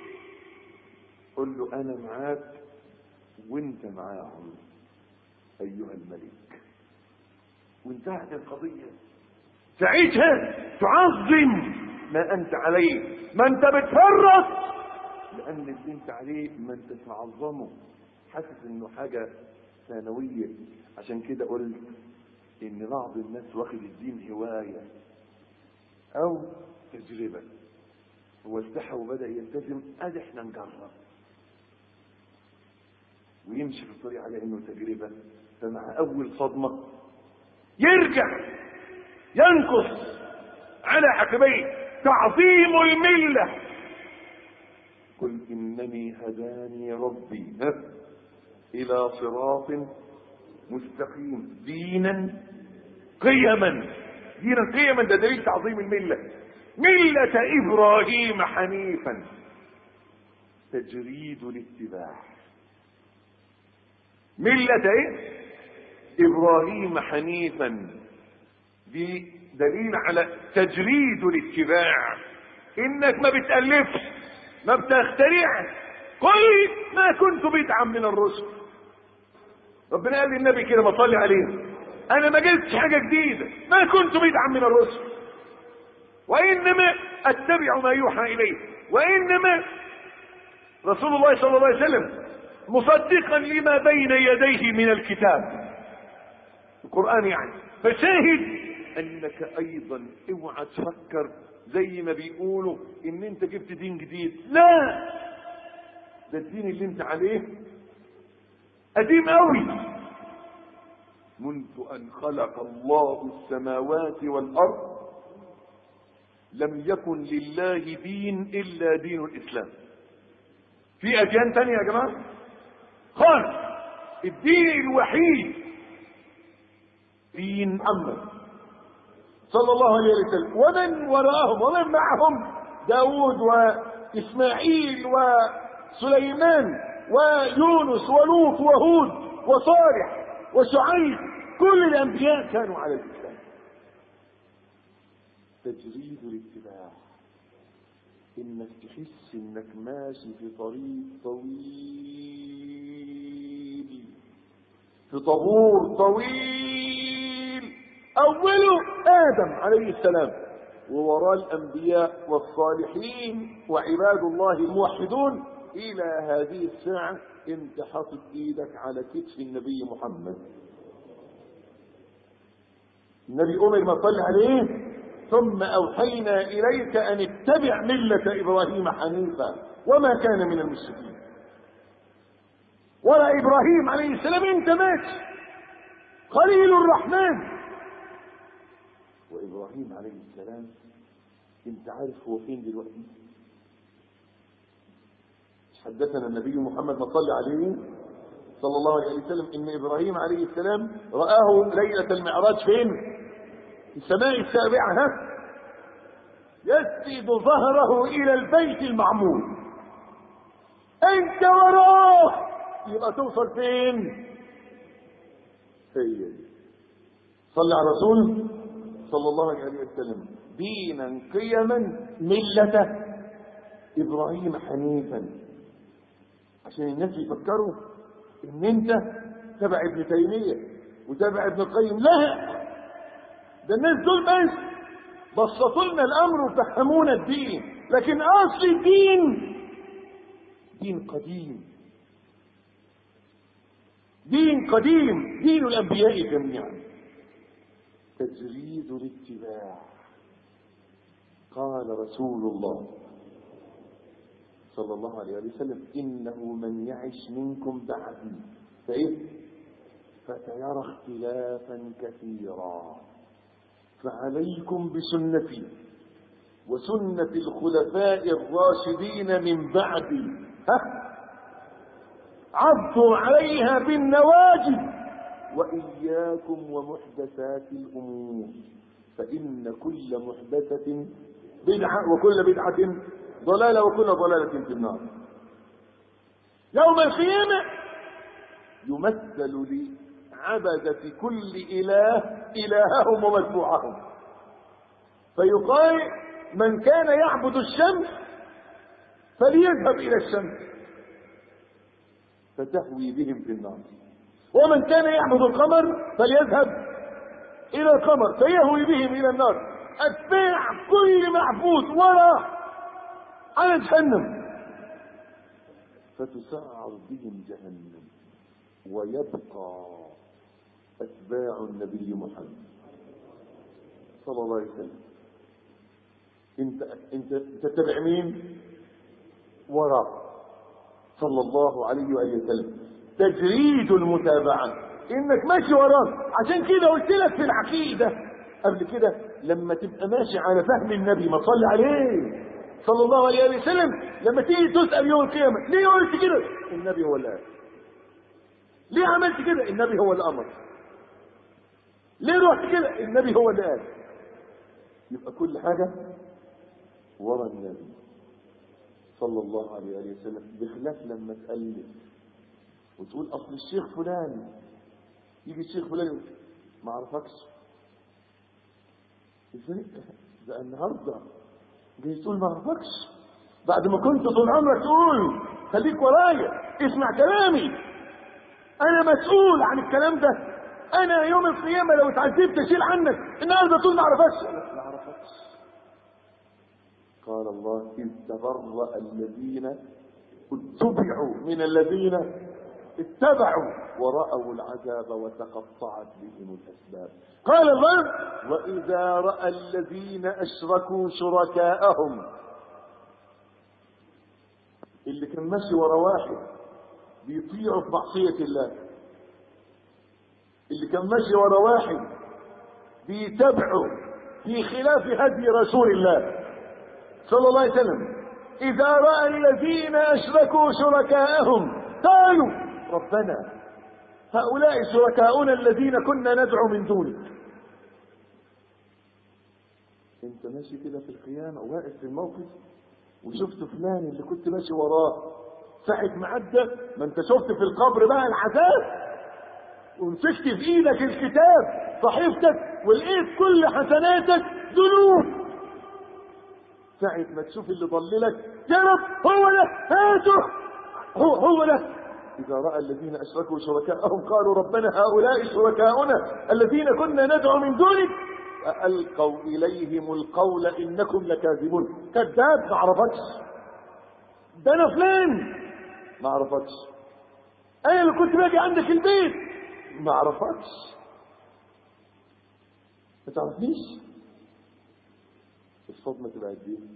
قل له: انا معاك وانت معاهم ايها الملك. وانتهت القضيه. ساعتها تعظم ما انت عليه، ما انت بتفرط، لان اللي انت عليه ما انت تعظمه، حاسس انه حاجه ثانويه. عشان كده قلت ان بعض الناس واخد الدين هوايه او تجربه، هو استحى وبدا يلتزم، ادي احنا نجرب، ويمشي في الطريق على انه تجربه. فمع اول صدمه يرجع ينكص على عقبيه. تعظيم المله. قل انني هداني ربي الى صراط مستقيم دينا قيما. دينا قيما ده دليل تعظيم المله. مله ابراهيم حنيفا تجريد الاتباع. مله ايه؟ ابراهيم حنيفا، دي دليل على تجريد الاتباع، انك ما بتألفش، ما بتخترعش. قل ما كنت بدعا من الرسل. ربنا قال للنبي كده، ما صلي عليه: انا ما جبتش حاجه جديده، ما كنت بدعا من الرسل، وانما اتبع ما يوحى اليه، وانما رسول الله صلى الله عليه وسلم مصدقا لما بين يديه من الكتاب، القرآن يعني. فشاهد انك ايضا اوعى تفكر زي ما بيقولوا ان انت جبت دين جديد. لا، ده الدين اللي انت عليه قديم قوي. منذ ان خلق الله السماوات والارض لم يكن لله دين الا دين الاسلام. في اديان تانية يا جماعه خالص، الدين الوحيد دين محمد صلى الله عليه وسلم، ومن وراءهم ومن معهم داود وإسماعيل وسليمان ويونس ولوط وهود وصالح وشعيب، كل الأنبياء كانوا على الإسلام. تجريد الاتباع، إنك تحس إنك ماشي في طريق طويل، في طابور طويل، أوله آدم عليه السلام، ووراء الأنبياء والصالحين وعباد الله الموحدون إلى هذه الساعة. انت حاطط ايدك على كتف النبي محمد. النبي أمر ما صلى عليه: ثم أوحينا إليك أن اتبع ملة إبراهيم حنيفا وما كان من المشركين. ولا إبراهيم عليه السلام انت ماشي خليل الرحمن. وإبراهيم عليه السلام انت عارف هو فين دلوقتي؟ حدثنا النبي محمد ما صلى عليه صلى الله عليه وسلم ان ابراهيم عليه السلام رآه ليلة المعراج فين؟ في السماء السابعة، يسند ظهره الى البيت المعمور. انت وراه، يبقى توصل فين؟ هي صلى على الرسول صلى الله عليه وسلم: دينا قيما ملة ابراهيم حنيفا. عشان الناس يفكروا ان انت تبع ابن تيمية وتبع ابن القيم. لا، ده الناس دول بس بسطوا لنا الامر وفهمونا الدين، لكن اصل الدين دين قديم، دين قديم، دين الانبياء جميعا. تجريد الاتباع. قال رسول الله صلى الله عليه وسلم: إنه من يعش منكم بعدي فسيرى اختلافا كثيرا، فعليكم بسنتي وسنة الخلفاء الراشدين من بعدي، عضوا عليها بالنواجذ، وإياكم ومحدثات الأمور، فإن كل محدثة بدعة وكل بدعة ضلالة وكل ضلالة في النار. يوم القيامة يمثل لعبدة كل إله إلههم ومتبوعهم، فيقال: من كان يعبد الشمس فليذهب إلى الشمس فتهوي بهم في النار، ومن كان يعبد القمر فليذهب إلى القمر فيهوي بهم إلى النار. أتباع كل معبود وراء على جهنم، فتسعر بهم جهنم، ويبقى أتباع النبي محمد صلى الله عليه وسلم. انت تتبع مين؟ وراء صلى الله عليه وآله وسلم. تجريد المتابعة، انك ماشي وراه. عشان كده قلت لك في العقيدة قبل كده، لما تبقى ماشي على فهم النبي ما صلى عليه صلى الله عليه وسلم، لما تيجي تسأل يوم القيامة: ليه قلت كده؟ النبي هو اللي قال. ليه عملت كده؟ النبي هو اللي أمر. ليه رحت كده؟ النبي هو اللي قال. يبقى كل حاجة ورا النبي صلى الله عليه وسلم، بخلاف لما تألف وتقول أصل الشيخ فلان، يجي الشيخ فلان يقول: ما أعرفكش. ازاي ده النهارده جاي تقول ما أعرفكش بعد ما كنت طول عمرك تقول خليك ورايا اسمع كلامي، أنا مسؤول عن الكلام ده، أنا يوم القيامة لو اتعذبت أشيل عنك، النهارده تقول ما أعرفكش. ما أعرفكش. قال الله: إذ تبرأ الذين اتبعوا من الذين اتبعوا ورأوا العذاب وتقطعت بهم الأسباب. قال الله: وإذا رأى الذين أشركوا شركاءهم، اللي كان ماشي ورا واحد بيطيعوا في معصية الله، اللي كان ماشي ورا واحد بيتبعوا في خلاف هدي رسول الله صلى الله عليه وسلم، إذا رأى الذين أشركوا شركاءهم قالوا: ربنا هؤلاء شركاؤنا الذين كنا ندعو من دونك. انت ماشي كده في القيامة واقف في الموقف وشفت فلان اللي كنت ماشي وراه ساعة ما عدى، ما انت شفت في القبر بقى العذاب ومسكت في ايدك الكتاب صحيفتك ولقيت كل حسناتك ذنوب. ساعة ما تشوف اللي ضللك يا رب هو ده هاته هو ده. إذا رأى الذين أشركوا شركاءهم قالوا ربنا هؤلاء شركاؤنا الذين كنا ندعو من دونك فألقوا إليهم القول إنكم لكاذبون. كذاب ما عرفكش، ده أنا فلان ما عرفكش، أنا اللي كنت باجي عندك البيت ما عرفكش، ما تعرفنيش. الصدمة تبقى قد ايه؟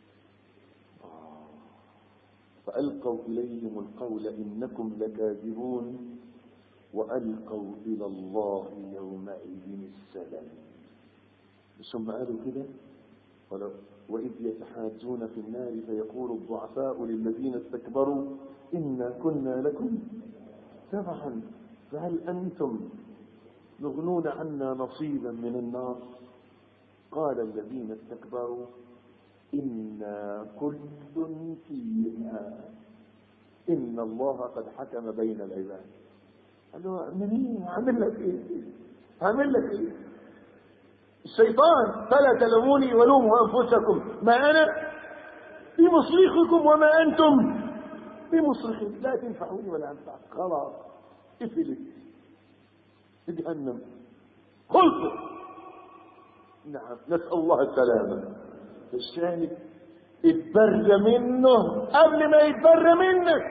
فألقوا إليهم القول إنكم لكاذبون وألقوا إلى الله يومئذ السلام. ثم قالوا كده وإذ يتحاجون في النار فيقول الضعفاء للذين استكبروا إنا كنا لكم تبعا فهل أنتم يغنون عنا نصيبا من النار. قال الذين استكبروا إنا كل فيها إن الله قد حكم بين العباد. قال له منين هعمل لك ايه؟ هعمل لك ايه؟ الشيطان فلا تلوموني ولوموا انفسكم ما انا بمصرخكم وما انتم بمصرخي، لا تنفعوني ولا انفعك. خلاص افلت في جهنم خلصوا. نعم نسأل الله السلامة. الشاهد اتبر منه قبل ما يتبر منك.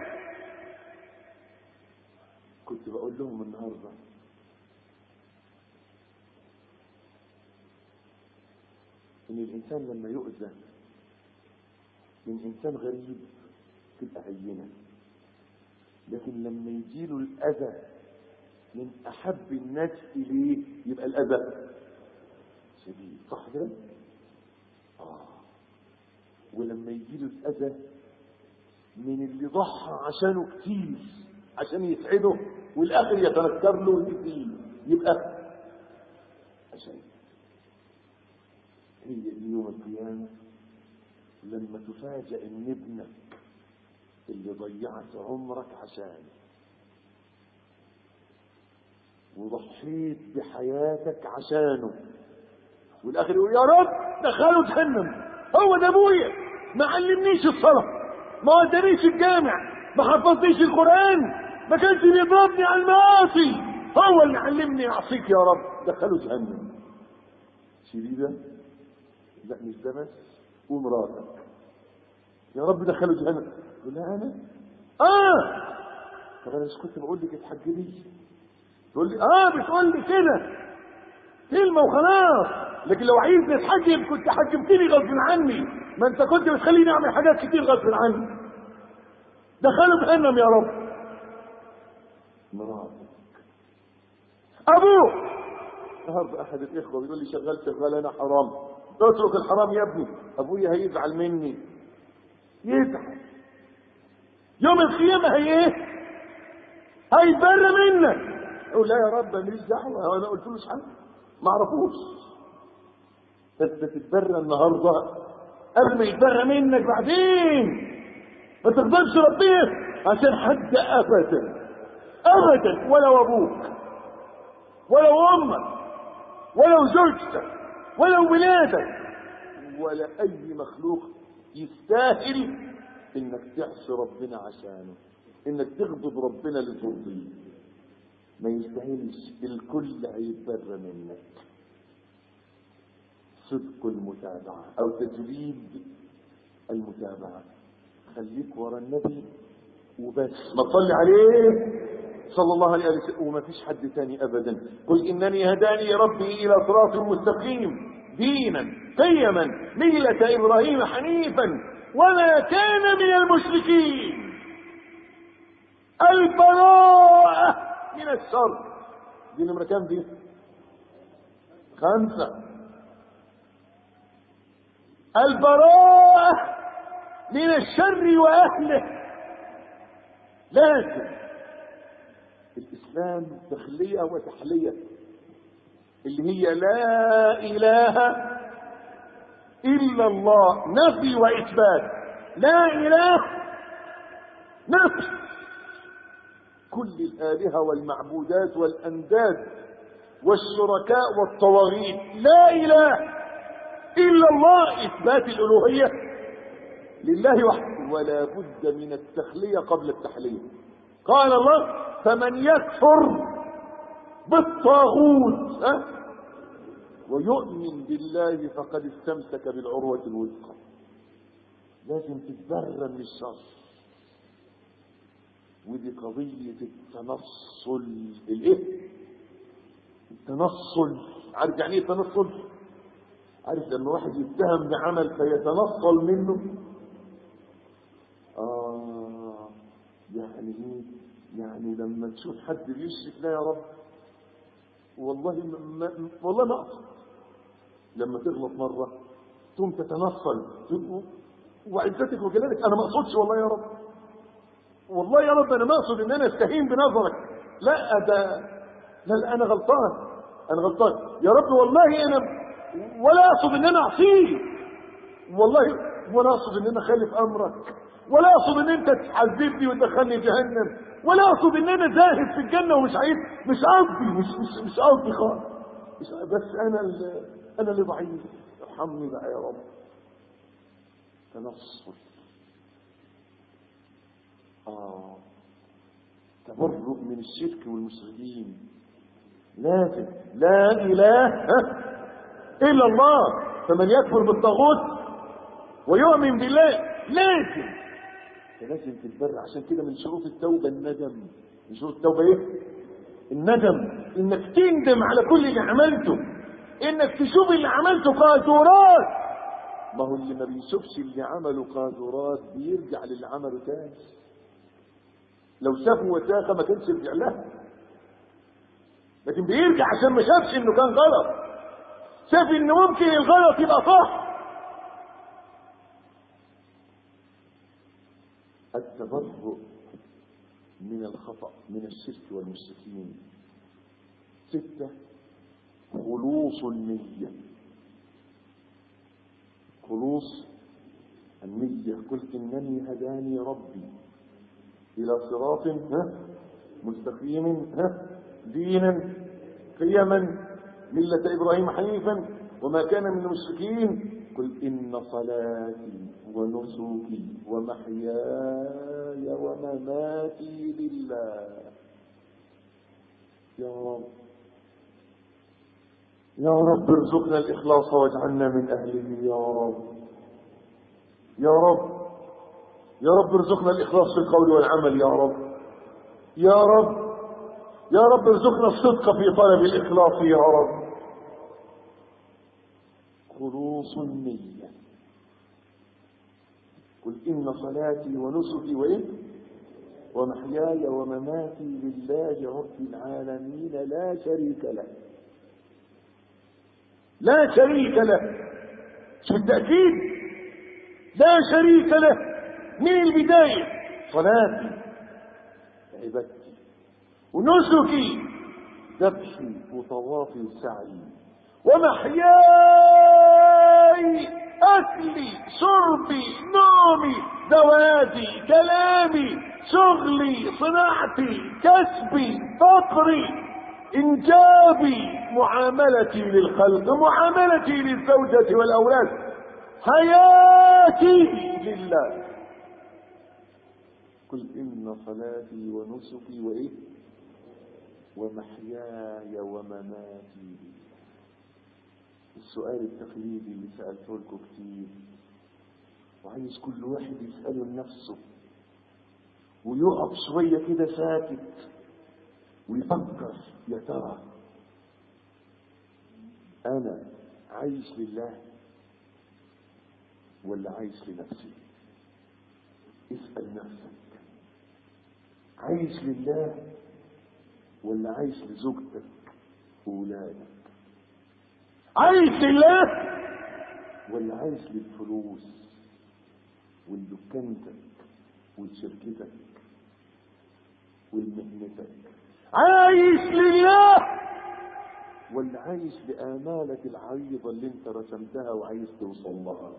كنت بقول لهم النهارده ان الانسان لما يؤذى من انسان غريب تبقى هينه، لكن لما يجيله الاذى من احب الناس اليه يبقى الاذى شديد. صح كده؟ ولما يجيله الاذى من اللي ضحى عشانه كتير عشان يسعده والاخر يتنكر له ويأذيه يبقى عشان هي يوم القيامة لما تفاجأ ان ابنك اللي ضيعت عمرك عشانه وضحيت بحياتك عشانه والاخر يقول يا رب دخله جهنم، هو ده ابويا ما علمنيش الصلاة ما ودانيش الجامع ما حفظنيش القرآن ما كانش بيضربني على المعاصي، هو اللي علمني اعصيك يا رب دخله جهنم. شديدة؟ لا مش ده بس، ومراتك يا رب دخله جهنم. تقول لا انا طب انا مش كنت بقول لك اتحجبي؟ تقول لي بتقول لي كده كلمه وخلاص، لكن لو عايزني اتحجب كنت حجبتني غصب عني، ما انت كنت بتخليني اعمل حاجات كتير غصب عني. دخله جهنم يا رب. مراتك ابوك. النهارده احد الاخوه بيقول لي شغال انا حرام، اترك الحرام يا ابني. ابويا هيزعل مني. يزعل يوم القيامه هيتبرى منك. يقول لا يا رب ماليش دعوه انا قلت له حاجه ما اعرفوش. انت تتبرى النهارده قبل ما يتبرى منك بعدين. ما تغضبش ربنا عشان حد ابدا ابدا، ولو ابوك ولو امك ولو زوجتك ولو ولادك ولا اي مخلوق يستاهل انك تعصي ربنا عشانه، انك تغضب ربنا لترضيه. ما يستاهلش، الكل هيتبرى منك. صدق المتابعة او تجريد المتابعة. خليك ورا النبي وبس، ما تصلي عليه صلى الله عليه وسلم وما فيش حد تاني ابدا. قل انني هداني ربي الى صراط مستقيم دينا قيما ملة ابراهيم حنيفا وما كان من المشركين. البراءة من الشر. دي نمرة كام دي؟ 5. البراءة من الشر واهله. لازم الاسلام الإسلام تخلية وتحلية، اللي هي لا إله إلا الله، نفي وإثبات. لا إله نفي، كل الآلهة والمعبودات والأنداد والشركاء والطواغيت، لا إله إلا الله، إثبات الألوهية لله وحده، ولا بد من التخلية قبل التحلية. قال الله: فمن يكفر بالطاغوت ويؤمن بالله فقد استمسك بالعروة الوثقى. لازم تتبرى من الشر، ودي قضية التنصل. الايه؟ التنصل. عارف يعني ايه التنصل؟ عارف لما واحد يتهم بعمل فيتنصل منه؟ يعني ايه؟ يعني لما تشوف حد بيشرك، لا يا رب والله والله ما اقصد. لما تغلط مره تقوم تتنصل وعزتك وجلالك: انا ما اقصدش والله يا رب، والله يا رب انا ما اقصد ان انا استهين بنظرك، لا انا غلطان يا رب، والله انا ولا اقصد ان انا اعصيه، والله ولا اقصد ان انا اخالف امرك، ولا اقصد ان انت تحذبني وتدخلني جهنم، ولا اقصد ان انا زاهد في الجنه ومش عايز، مش قصدي خالص، بس انا اللي ضعيف، ارحمني بقى يا رب. تنصل. تبرؤ من الشرك والمشركين. لازم لا اله الا الله. فمن يكفر بالطاغوت ويؤمن بالله لازم تتبرع. عشان كده من شروط التوبه الندم. من شروط التوبه ايه؟ الندم، انك تندم على كل اللي عملته، انك تشوف اللي عملته قاذورات. ما هو اللي ما بيشوفش اللي عمله قاذورات بيرجع للي عمله تاني. لو شافه وساخه ما كانش يرجع لها، لكن بيرجع عشان ما شافش انه كان غلط، شاف انه ممكن الغلط يبقى صح. التبرؤ من الخطأ من الشرك والمشركين. 6 خلوص النية. خلوص النية. قل إنني هداني ربي إلى صراط مستقيم دينا قيما ملة إبراهيم حنيفا وما كان من المشركين. قل إن صلاتي ونسكي ومحياي ومماتي لله. يا رب ارزقنا الإخلاص واجعلنا من أهله. يا رب ارزقنا الإخلاص في القول والعمل. يا رب ارزقنا الصدق في طلب الإخلاص يا رب. خلوص النية. قل إن صلاتي ونسكي ومحياي ومماتي لله رب العالمين لا شريك له. شو التأكيد؟ لا شريك له من البداية. صلاتي عبادتي، ونسكي ذبحي وطوافي وسعي، ومحياي أكلي شربي نومي زواجي كلامي شغلي صناعتي كسبي فقري إنجابي معاملتي للخلق معاملتي للزوجة والأولاد حياتي لله. قل إن صلاتي ونسكي ومحياي ومماتي لله. السؤال التقليدي اللي سألته لكم كتير وعايز كل واحد يسأله لنفسه ويقف شوية كده ساكت ويفكر: يا ترى أنا عايش لله ولا عايش لنفسي؟ اسأل نفسك: عايش لله ولا عايش لزوجتك وولادك؟ عايش لله ولا عايش للفلوس ولدكانتك ولشركتك ولمهنتك؟ عايش لله ولا عايش لآمالك العريضة اللي انت رسمتها وعايز توصل لها؟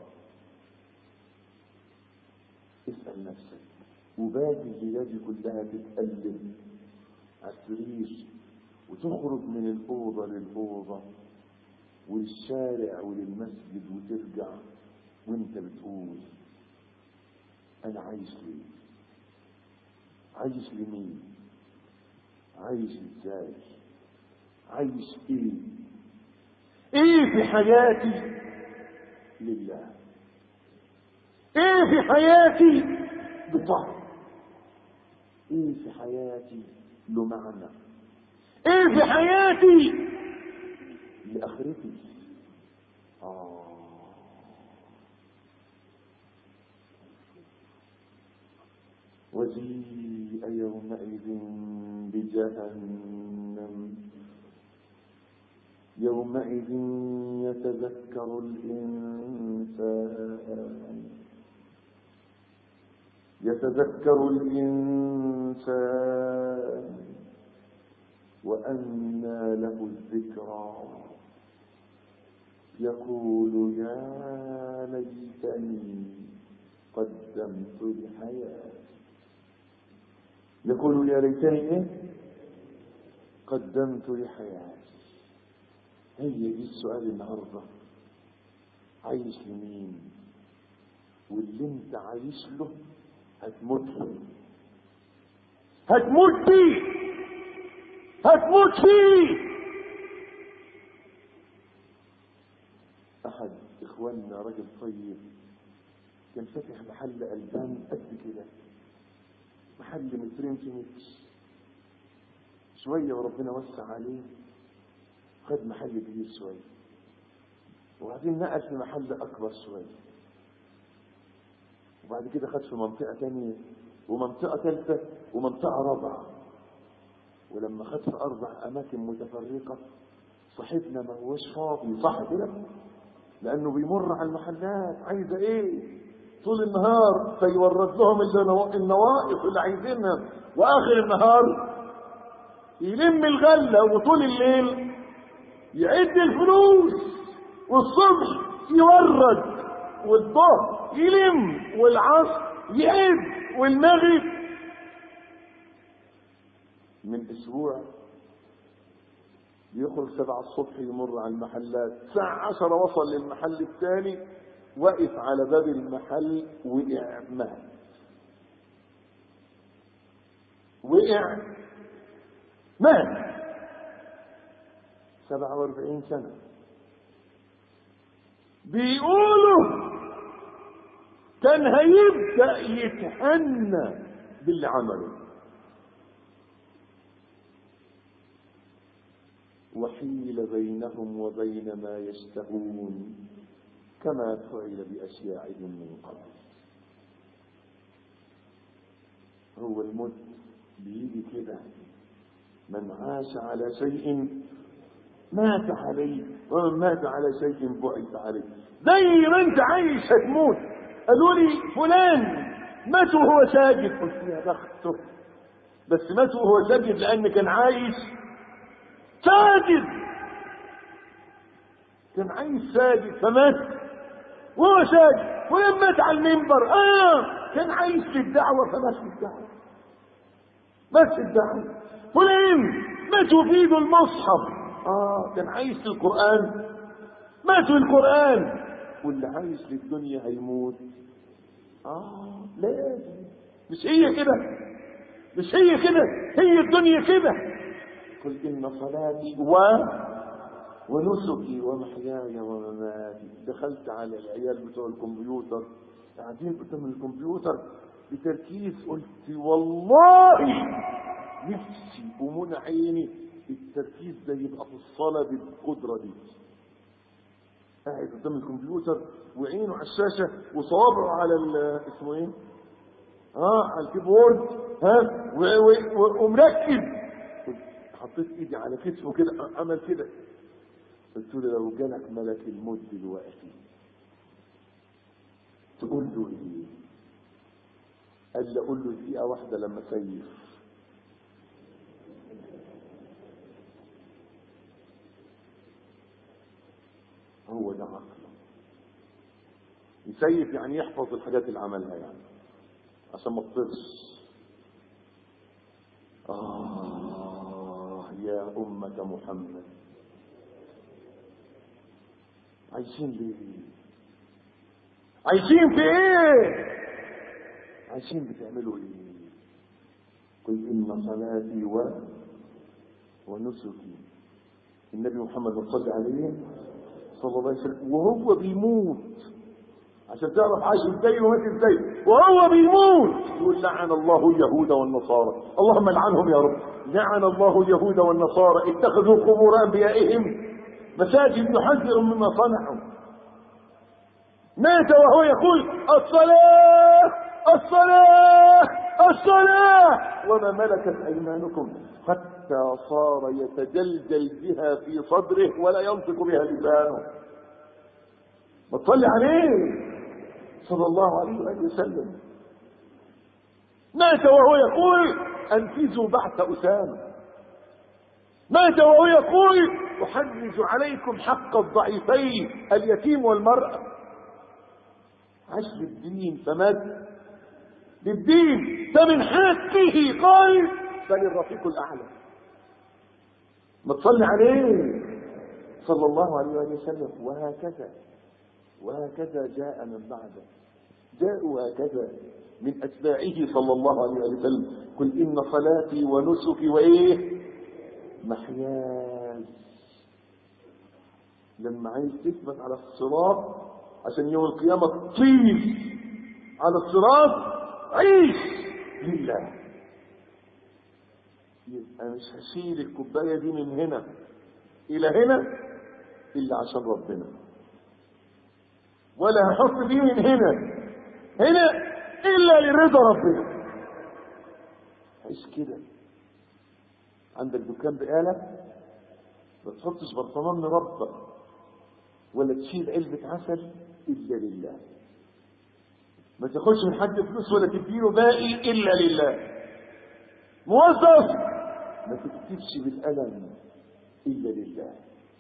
اسأل نفسك. وباقي الليلة دي كلها تتقلب على السرير وتخرج من الأوضة للأوضة والشارع وللمسجد وترجع وانت بتقول انا عايش ليه؟ عايش لمين؟ عايش ازاي؟ عايش ايه؟ ايه في حياتي لله؟ ايه في حياتي بطعم؟ ايه في حياتي له معنى؟ ايه في حياتي لآخرتي؟ وجيء يومئذ بجهنم يومئذ يتذكر الإنسان وأنى له الذكرى يقول يا ليتني قدمت لحياتي. يقول يا ليتني قدمت لحياتي. هي دي السؤال النهارده. عايش لمين؟ واللي انت عايش له هتموت له، هتموت فيه، هتموت فيه. احد اخواننا راجل طيب كان فاتح محل البان قد كده، محل مترين في متر شويه، وربنا وسع عليه خد محل كبير شويه، وبعدين نقل في محل اكبر شويه، وبعد كده خد في منطقه ثانيه ومنطقه ثالثه ومنطقه رابعه. ولما خد في 4 اماكن متفرقه صاحبنا ما هوش فاضي، صح كده؟ لانه بيمر على المحلات عايزه ايه طول النهار، فيورد لهم النواقص اللي عايزينها، واخر النهار يلم الغله، وطول الليل يعد الفلوس، والصبح يورد، والظهر يلم، والعصر يعد، والمغرب. من اسبوع يخرج 7 الصبح يمر على المحلات، الساعة 10 وصل للمحل الثاني، وقف على باب المحل وقع مات. وقع مات 47 سنة. بيقولوا كان هيبدأ يتهنى باللي عمله، وحيل بينهم وبين ما يشتهون كما فعل بأشياعهم من قبل. هو الموت بيجي كده، من عاش على شيء مات عليه، ومن مات على شيء بعث عليه. زي ما انت عايش هتموت. قالوا لي فلان مات وهو ساجد، قلت يا بخته، بس مات وهو ساجد لأن كان عايش ساجد، كان عايش ساجد فمات وهو ساجد. ولما مات على المنبر كان عايش في الدعوة فمات في الدعوة، مات في الدعوة. فلان ماتوا في ايده المصحف، كان عايش في القرآن، مات في القرآن. واللي عايش للدنيا هيموت. لازم. مش هي كده، مش هي كده، هي الدنيا كده. قل إن صلاتي ونسكي ومحياي ومماتي. دخلت على العيال بتوع الكمبيوتر قاعدين قدام الكمبيوتر بتركيز، قلت والله نفسي ومنع عيني التركيز ده يبقى في الصلاة بالقدرة دي. قاعد قدام الكمبيوتر وعينه على الشاشة وصوابعه على اسمه ايه؟ على الكيبورد، ومركز. حطيت ايدي على كتفه كده، عمل كده. قلت له لو جالك ملك الموت دلوقتي تقول له ايه؟ قال لي اقول له دقيقة واحدة لما سيف. هو ده عقله. يسيف يعني يحفظ الحاجات اللي عملها يعني عشان ما تطرش. يا أمة محمد، عايشين ليه؟ عايشين في ايه؟ عايشين بتعملوا ايه؟ قل إن صلاتي ونسكي. النبي محمد صلى عليه صلى الله عليه وسلم وهو بيموت، عشان تعرف عايش ازاي ومات ازاي، وهو بيموت يقول لعن الله اليهود والنصارى، اللهم لعنهم يا رب. لعن الله اليهود والنصارى اتخذوا قبور انبيائهم مساجد يحذر مما صنعوا. مات وهو يقول الصلاة الصلاة الصلاة وما ملكت ايمانكم، حتى صار يتجلجل بها في صدره ولا ينطق بها لسانه. ما تصلي عليه صلى الله عليه وآله وسلم. مات وهو يقول انفذوا بعث أسامة. مات وهو يقول احرج عليكم حق الضعيفين اليتيم والمرأة. عاش للدين فمات للدين، فمن حقه قال بل الرفيق الأعلى. ما تصلي عليه صلى الله عليه وآله وسلم. وهكذا جاء من بعده، جاءوا هكذا من أتباعه صلى الله عليه وسلم. قل إن صلاتي ونسكي وإيه محياي. لما عايز تثبت على الصراط عشان يوم القيامة تطير على الصراط، عيش لله. يبقى مش هشيل الكوباية دي من هنا إلى هنا إلا عشان ربنا، ولا هحط دي من هنا إلا لرضا ربنا. عيش كده. عندك دكان بقالة، ما تحطش برطمان مربى ولا تشيل علبة عسل إلا لله. ما تاخدش من حد فلوس ولا تديله باقي إلا لله. موظف ما تكتبش بالقلم إلا لله،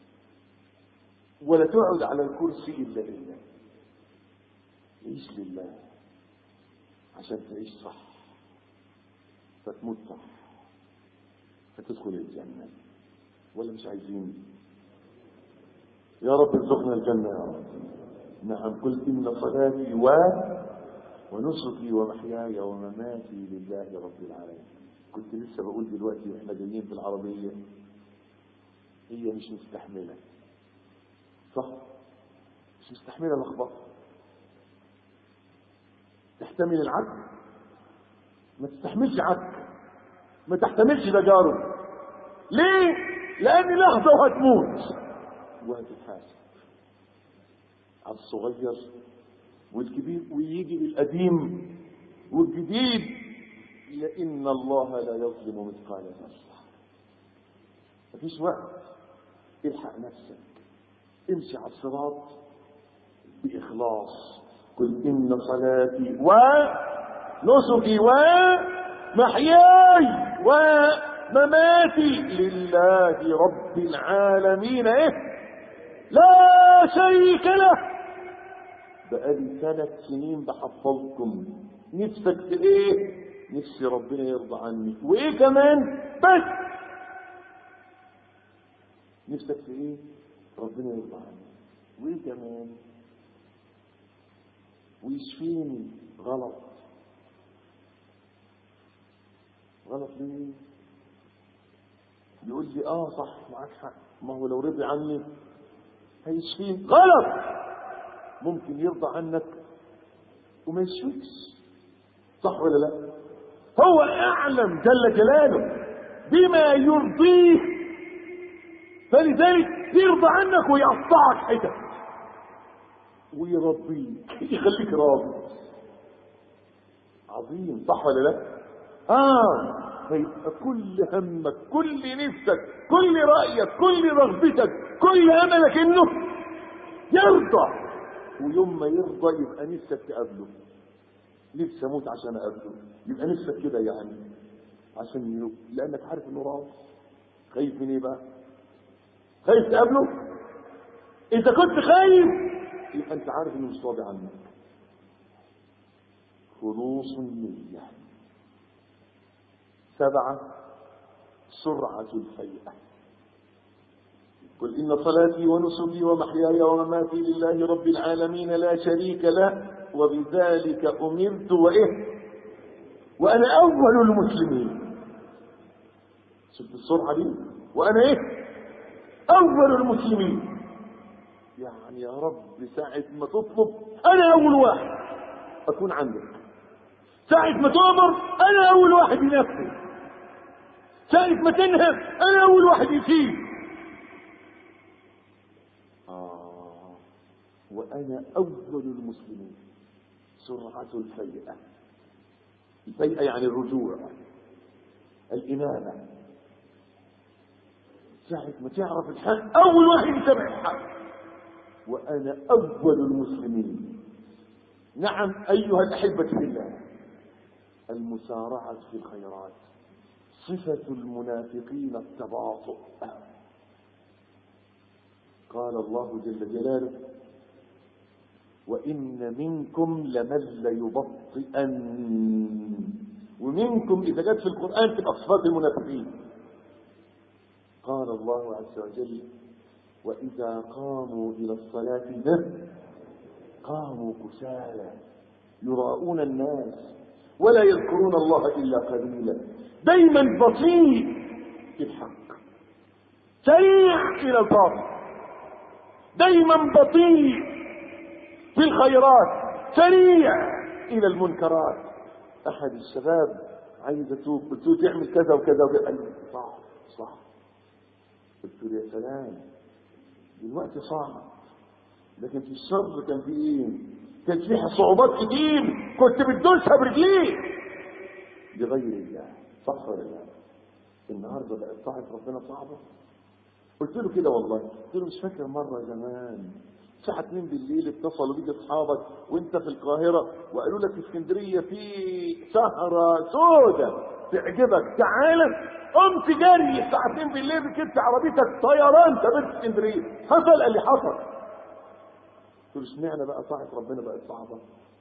ولا تقعد على الكرسي إلا لله. عيش لله عشان تعيش صح، فتموت صح، فتدخل الجنة. ولا مش عايزين؟ يا رب ارزقنا الجنة يا رب. نعم. قل إن صلاتي ونسكي ومحياي ومماتي لله رب العالمين. كنت لسه بقول دلوقتي واحنا جايين في العربية، هي مش مستحملة، صح؟ مش مستحملة لخبطة. تحتمل العك؟ ما تستحملش عك، ما تحتملش تجارب. ليه؟ لأن لحظة وهتموت وهتتحاسب على الصغير والكبير، ويجي بالقديم والجديد. لأن الله لا يظلم مثقال ذرة. مفيش وقت. الحق نفسك، امشي على الصراط بإخلاص. قل إن صلاتي ونسكي ومحياي ومماتي لله رب العالمين لا شريك له. بقالي 3 سنين بحفظكم. نفسك في ايه؟ نفسي ربنا يرضى عني. وايه كمان؟ بس نفسك في ايه؟ ربنا يرضى عني. وايه كمان؟ ويشفيني. غلط ليه؟ يقول لي صح معاك حق، ما هو لو رضي عني هيشفيني. غلط. ممكن يرضى عنك وما يشفيكش، صح ولا لا؟ هو اعلم جل جلاله بما يرضيه، فلذلك يرضى عنك ويقطعك حتت ويرضيك، يخليك راضي. عظيم، صح ولا لا؟ فيبقى كل همك، كل نفسك، كل رأيك، كل رغبتك، كل املك انه يرضى. ويوم ما يرضى يبقى نفسك تقابله. نفسي اموت عشان اقابله. يبقى نفسك كده يعني عشان يروح، لانك عارف انه راضي. خايف من ايه بقى؟ خايف تقابله؟ إذا كنت خايف يبقى أنت عارف إنه مش راضي عنك. خلوص النية. 7 سرعة الفيئة. قل إن صلاتي ونسكي ومحياي ومماتي لله رب العالمين لا شريك له وبذلك أمرت وأنا أول المسلمين. شفت السرعة دي؟ وأنا أول المسلمين. يعني يا رب ساعة ما تطلب أنا أول واحد أكون عندك، ساعة ما تؤمر أنا أول واحد ينفذ، ساعة ما تنهى أنا أول واحد يسيب. وأنا أول المسلمين. سرعة الفيئة. الفيئة يعني الرجوع، الإنابة. ساعة ما تعرف الحق أول واحد يتبع الحق. وأنا أول المسلمين. نعم أيها الأحبة في الله، المسارعة في الخيرات. صفة المنافقين التباطؤ. قال الله جل جلاله وإن منكم لمن ليبطئن. ومنكم إذا جاءت في القرآن تبقى صفات المنافقين. قال الله عز وجل وإذا قاموا إلى الصلاة قاموا كسالى يراءون الناس ولا يذكرون الله إلا قليلا. دايما بطيء في الحق، سريع إلى الباطل. دايما بطيء في الخيرات، سريع إلى المنكرات. أحد الشباب عايز أتوب، قلت له تعمل كذا وكذا وكذا، قال لي صح. قلت له يا سلام، دلوقتي صعب، لكن في الشر كان في كان فيها صعوبات كتير كنت بتدوسها برجليك لغير الله. صح ولا لا؟ النهارده بقت طاعة ربنا صعبة. قلت له كده والله، قلت له مش فاكر مرة زمان الساعة 2 بالليل اتصلوا بيك اصحابك وانت في القاهرة وقالوا لك في اسكندرية في سهرة سودة تعجبك، تعالى. قمت جري الساعة 2 بالليل ركبت عربيتك طيران سافرت اسكندرية. حصل؟ قال لي حصل. قلت له اشمعنى بقى طاعة ربنا بقت صعبة؟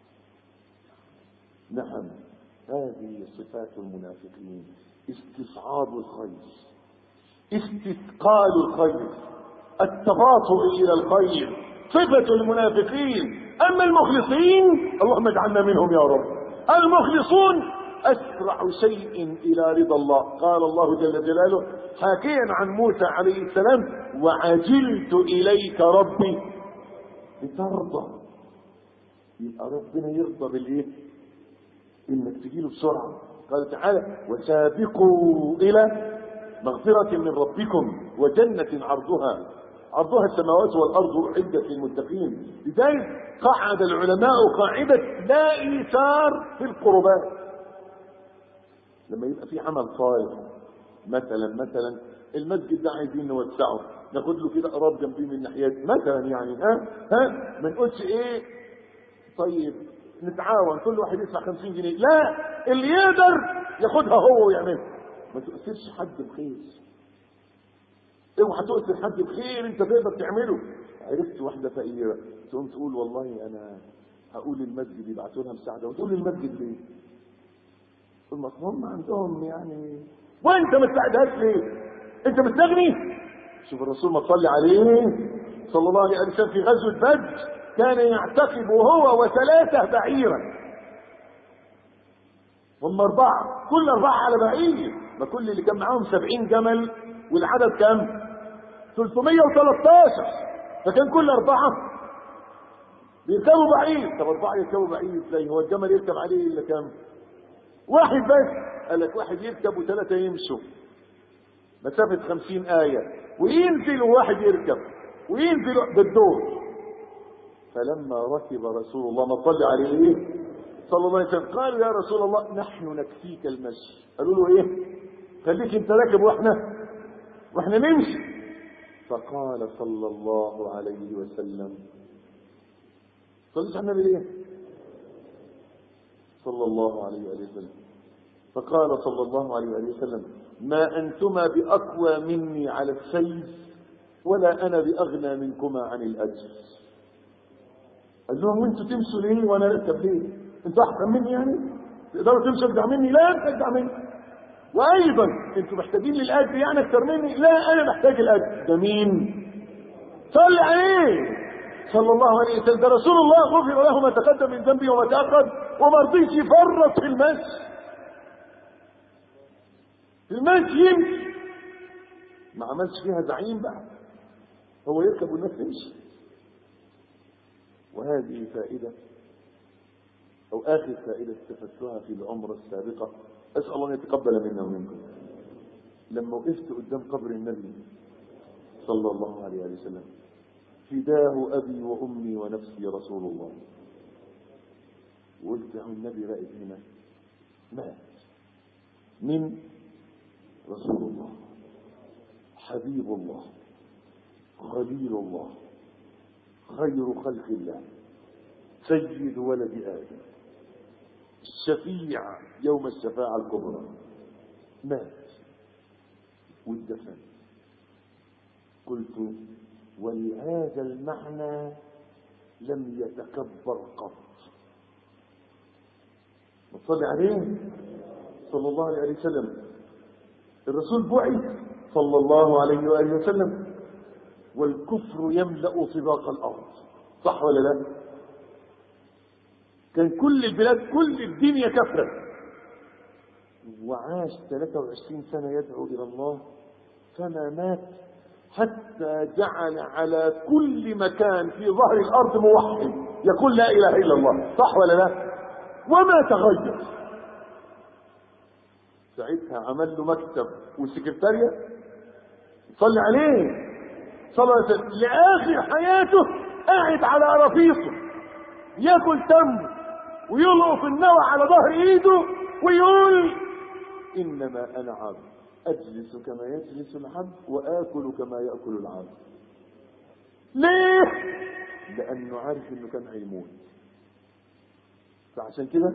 نعم هذه صفات المنافقين. استصعاب الخير، استثقال الخير، التباطؤ إلى الخير. صفة المنافقين. أما المخلصين اللهم اجعلنا منهم يا رب. المخلصون أسرع شيء إلى رضا الله. قال الله جل جلاله حاكيا عن موسى عليه السلام وعجلت إليك ربي لترضى. يبقى ربنا يرضى بالإيه؟ إنك تجيله بسرعة. قال تعالى وسابقوا إلى مغفرة من ربكم وجنة عرضها السماوات والأرض أعدت للمتقين. لذلك قعد العلماء قاعدة لا إيثار في القربات. لما يبقى في عمل صالح مثلا المسجد ده عايزين نوسعه، ناخد له كده قراب جنبيه من الناحيات مثلا، يعني ما نقولش طيب نتعاون كل واحد يدفع 50 جنيه، لا، اللي يقدر ياخدها هو ويعملها. ما تؤثرش حد بخير، اوعى تؤثر حد بخير انت تقدر تعمله. عرفت واحده فقيره تقوم تقول والله انا هقول المسجد يبعتوا لها مساعده، وتقول المسجد ليه؟ تقول ما هم عندهم يعني، وانت ما تساعدهاش ليه؟ انت مستغني؟ شوف الرسول ما صلي عليه صلى الله عليه وسلم في غزوه بدر كان يعتقب هو و3 بعيرا. هم 4، كل 4 على بعير، ما كل اللي كان معاهم 70 جمل والعدد كام؟ 313. فكان كل 4 بيركبوا بعير. طب 4 يركبوا بعير ازاي؟ هو الجمل يركب عليه الا كام؟ واحد بس. قال لك واحد يركب و3 يمشوا مسافة 50 آية، وينزل وواحد يركب وينزل بالدور. فلما ركب رسول الله ما صلى عليه صلى الله عليه وسلم قال يا رسول الله نحن نكفيك المشي. قالوا له خليك انت راكب واحنا نمشي. فقال صلى الله عليه وسلم صليت على النبي صلى الله عليه وسلم. فقال صلى الله عليه وسلم ما أنتما بأقوى مني على السيف ولا أنا بأغنى منكما عن الأجر. قال لهم وانتوا تمشوا ليه وانا اركب ليه؟ انتوا احسن مني يعني؟ تقدروا تمشوا اجدع مني؟ لا انت اجدع مني. وايضا انتوا محتاجين للاجر يعني اكتر مني؟ لا انا محتاج الاجر. ده مين؟ صلي عليه صلى الله عليه وسلم. ده رسول الله غفر له ما تقدم من ذنبه وما تاخر، وما رضيش يفرط في المشي. في المشي يمشي، ما عملش فيها زعيم بقى، هو يركب والناس تمشي. وهذه فائدة أو آخر فائدة استفدتها في العمرة السابقة، أسأل الله أن يتقبل منا ومنكم. لما وقفت قدام قبر النبي صلى الله عليه وسلم، فداه أبي وأمي ونفسي رسول الله، وقلت له النبي رأيت هنا مات من رسول الله، حبيب الله، خليل الله، خير خلق الله، سيد ولد آدم، الشفيع يوم الشفاعة الكبرى، مات والدفن. قلت ولهذا المعنى لم يتكبر قط. وصلي عليه صلى الله عليه وسلم. الرسول بعث صلى الله عليه وآله وسلم والكفر يملأ طباق الأرض، صح ولا لا؟ كان كل البلاد كل الدنيا كفرة، وعاش 23 سنة يدعو إلى الله فما مات حتى جعل على كل مكان في ظهر الأرض موحد يقول لا إله إلا الله، صح ولا لا؟ وما تغير. ساعتها عمل له مكتب والسكرتارية صلى عليه صلى الله عليه وسلم لآخر حياته قاعد على رفيقه ياكل تمر ويلقف النوى على ظهر ايده ويقول انما انا عبد اجلس كما يجلس العبد واكل كما ياكل العبد. ليه؟ لانه عارف انه كان هيموت، فعشان كده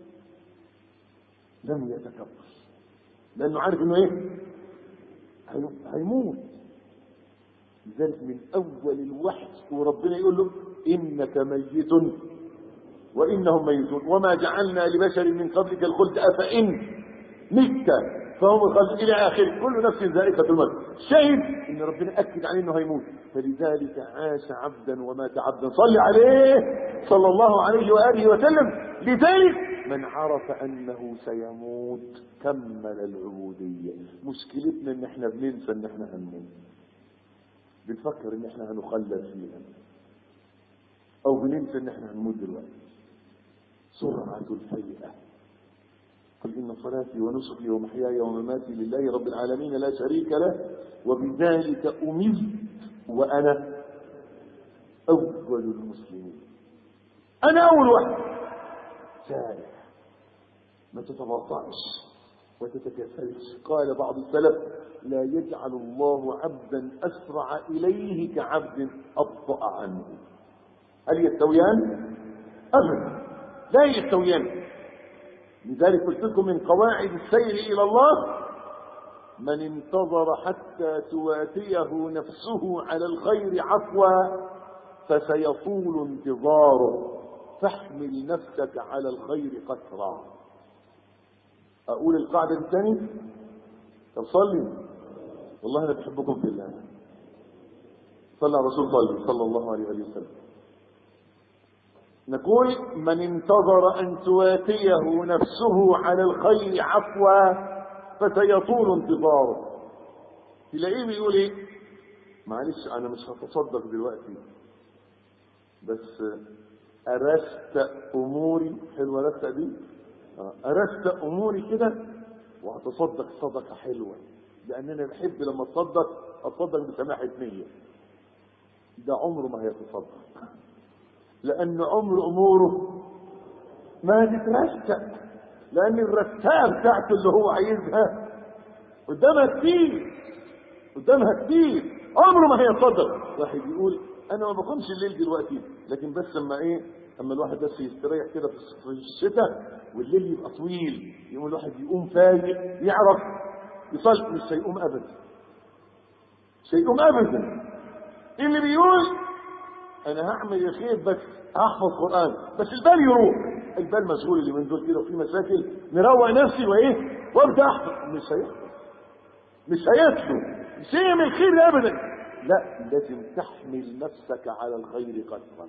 لم يتكبر، لانه عارف انه ايه؟ هيموت. لذلك من اول الوحي وربنا يقول له انك ميت وانهم ميتون وما جعلنا لبشر من قبلك الخلد افان مت فهم الخلد الى اخره، كل نفس ذائقه الموت. شاهد ان ربنا اكد عليه انه هيموت، فلذلك عاش عبدا ومات عبدا. صلي عليه صلى الله عليه واله وسلم. لذلك من عرف انه سيموت كمل العبوديه. مشكلتنا ان احنا بننسى ان احنا هنموت، بنفكر ان احنا هنخلد فيها، او بننسى ان احنا هنموت دلوقتي. سرعة الفيئة. قل ان صلاتي ونسكي ومحياي ومماتي لله رب العالمين لا شريك له وبذلك امرت وانا اول المسلمين. انا اول واحد. سارع، ما تتبطأش وتتكسلش. قال بعض السلف لا يجعل الله عبدا اسرع اليه كعبد ابطأ عنه. هل يستويان؟ ابدا لا يستويان. لذلك قلت لكم من قواعد السير الى الله من انتظر حتى تواتيه نفسه على الخير عفوا فسيطول انتظاره، فاحمل نفسك على الخير قسرا. اقول القاعده الثانيه. طب صلي، والله انا بحبكم في الله. صلى على رسول الله صلى الله عليه وسلم. نقول من انتظر ان تواتيه نفسه على الخير عفوا فسيطول انتظاره. تلاقيه بيقول ايه؟ معلش انا مش هتصدق دلوقتي بس ارست اموري. حلوه رست دي؟ ارست اموري كده وهتصدق صدقه حلوه، لان انا بحب لما اتصدق بسماحه نيه. ده عمره ما هيتصدق، لان عمر اموره ما هتترستق، لان الرستاء بتاعته اللي هو عايزها قدامها كتير عمره ما هيتصدق. واحد يقول انا ما بقومش الليل دلوقتي، لكن بس اما الواحد بس يستريح كده في الشتاء والليل يبقى طويل، يقوم الواحد يقوم فايق يعرف يصلي. مش هيقوم ابدا، اللي بيقول انا هعمل الخير بس هحفظ قرآن بس البال يروح، البال مشغول اللي من دول كده وفي مشاكل، نروق نفسي وايه وابدا احفظ، مش هيحفظ، مش هيسلو، مش هيعمل خير ابدا. لا، لازم تحمل نفسك على الخير قدرا.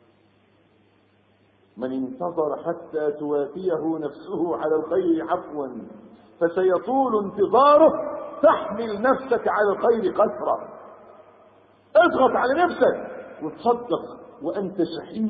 من انتظر حتى توافيه نفسه على الخير عفوا فسيطول انتظاره. تحمل نفسك على الخير قدرا، اضغط على نفسك وتصدق وانت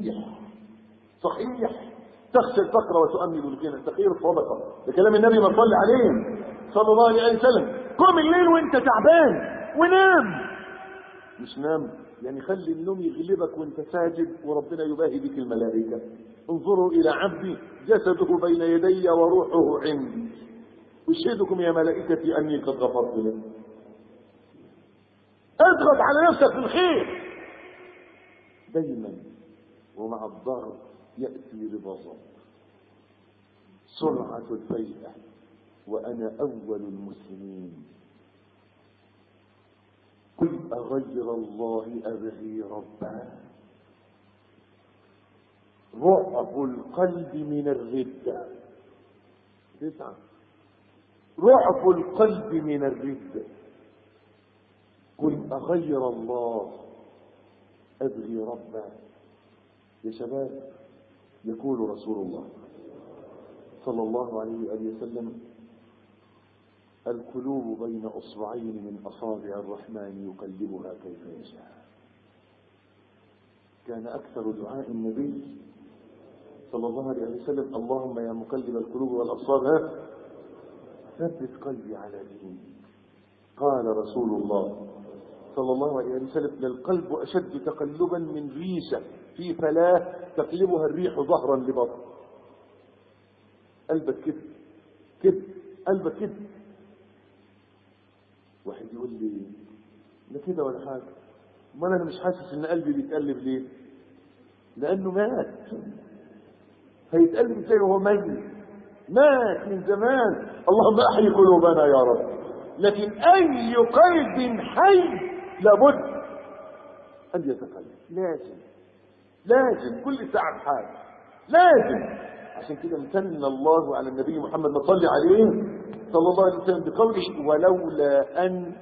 صحيح تخشى الفقر وتؤمل الغنى، تخير الصدقه، ده كلام النبي ما صلى عليه صلى الله عليه وسلم. قم الليل وانت تعبان ونام، مش نام يعني خلي النوم يغلبك وانت ساجد وربنا يباهي بك الملائكه. انظروا الى عبدي جسده بين يدي وروحه عندي، اشهدكم يا ملائكتي اني قد غفرت له. اضغط على نفسك في الخير دايما، ومع الضرب ياتي رضا الله. سرعه الفيئه وانا اول المسلمين. قل اغير الله ابغي ربا. رعب القلب من الردة. 9. رعب القلب من الردة. قل أغير الله أبغي ربا. يا شباب، يقول رسول الله صلى الله عليه وآله وسلم: القلوب بين أصبعين من أصابع الرحمن يقلبها كيف يشاء. كان أكثر دعاء النبي صلى الله عليه وسلم: اللهم يا مقلب القلوب والأبصار ثبت قلبي على دينك. قال رسول الله صلى الله عليه وسلم: للقلب أشد تقلبا من ريشة في فلاة تقلبها الريح ظهرا لبطن. قلبك كده قلبك كده. واحد يقول لي: لا كده ولا حاجة، امال انا مش حاسس ان قلبي بيتقلب ليه؟ لانه مات. هيتقلب ازاي وهو ميت؟ مات من زمان. اللهم احيي قلوبنا يا رب. لكن اي قلب حي لابد ان يتقلب، لازم كل ساعه بحال، لازم. عشان كده امتن الله على النبي محمد ما صلي عليه صلى الله عليه وسلم بقوله: ولولا ان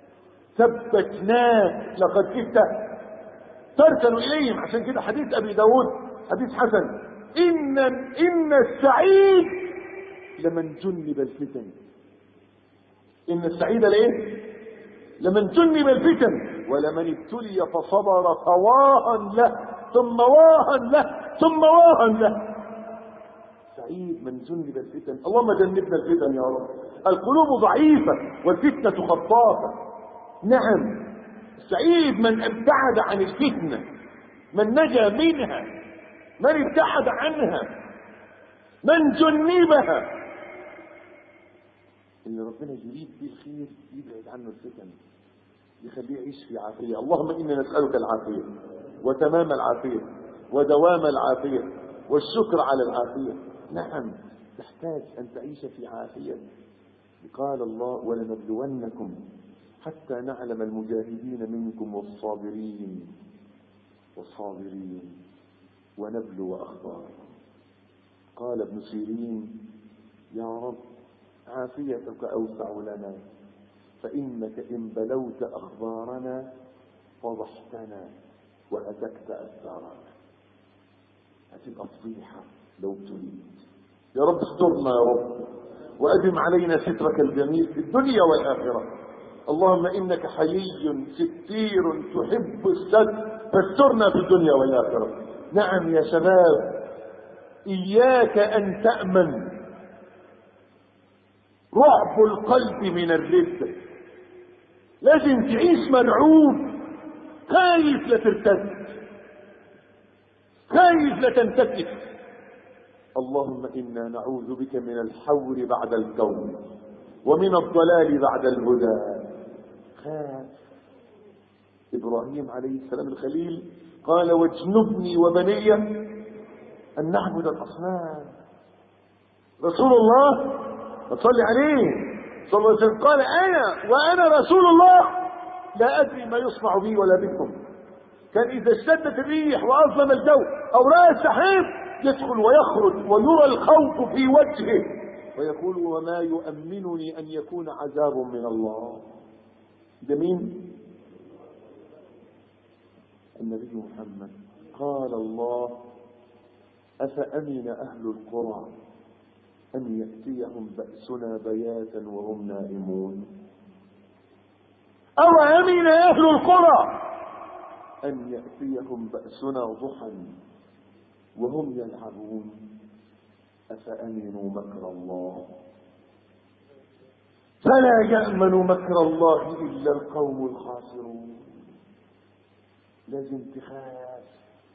ثبتناك لقد كدت تركن اليهم. عشان كده حديث ابي داود حديث حسن: ان السعيد لمن جنب الفتن. ان السعيد ليه؟ لمن جنب الفتن، ولمن ابتلي فصبر فواها له ثم واها له ثم واها له. سعيد من جنب الفتن. اللهم جنبنا الفتن يا رب. القلوب ضعيفة والفتنة خطافة. نعم، سعيد من ابتعد عن الفتنة، من نجا منها، من ابتعد عنها، من جنبها. اللي ربنا يريد به الخير يبعد عنه الفتن، يخليه يعيش في عافية. اللهم إنا نسألك العافية وتمام العافية ودوام العافية والشكر على العافية. نعم، تحتاج أن تعيش في عافية. قال الله: ولنبلونكم حتى نعلم المجاهدين منكم والصابرين ونبلو أخباركم. قال ابن سيرين: يا رب عافيتك أوسع لنا، فإنك إن بلوت أخبارنا فضحتنا وهتكت أثارنا. هتبقى فضيحة لو ابتليت. يا رب استرنا يا رب، وأدم علينا سترك الجميل في الدنيا والآخرة. اللهم إنك حيي ستير تحب الستر فاسترنا في الدنيا والآخرة. نعم يا شباب، إياك أن تأمن رعب القلب من الردة. لازم تعيش مرعوب، خايف لا ترتد، خايف لا تنتكس. اللهم إنا نعوذ بك من الحور بعد الكون ومن الضلال بعد الهدى. خاف. إبراهيم عليه السلام الخليل قال: واجنبني وبني أن نعبد الأصنام. رسول الله صلى عليه صلى الله عليه وسلم قال: وأنا رسول الله لا أدري ما يصنع بي ولا بكم. كان إذا اشتدت الريح وأظلم الجو أو رأى السحاب يدخل ويخرج ويرى الخوف في وجهه ويقول وما يؤمنني أن يكون عذاب من الله. ده مين؟ النبي محمد. قال الله أفأمن أهل القرى أن يأتيهم بأسنا بياتا وهم نائمون. أو أمن أهل القرى أن يأتيهم بأسنا ضحى وهم يلعبون. أفأمنوا مكر الله فلا يأمن مكر الله إلا القوم الخاسرون. لازم تخاف.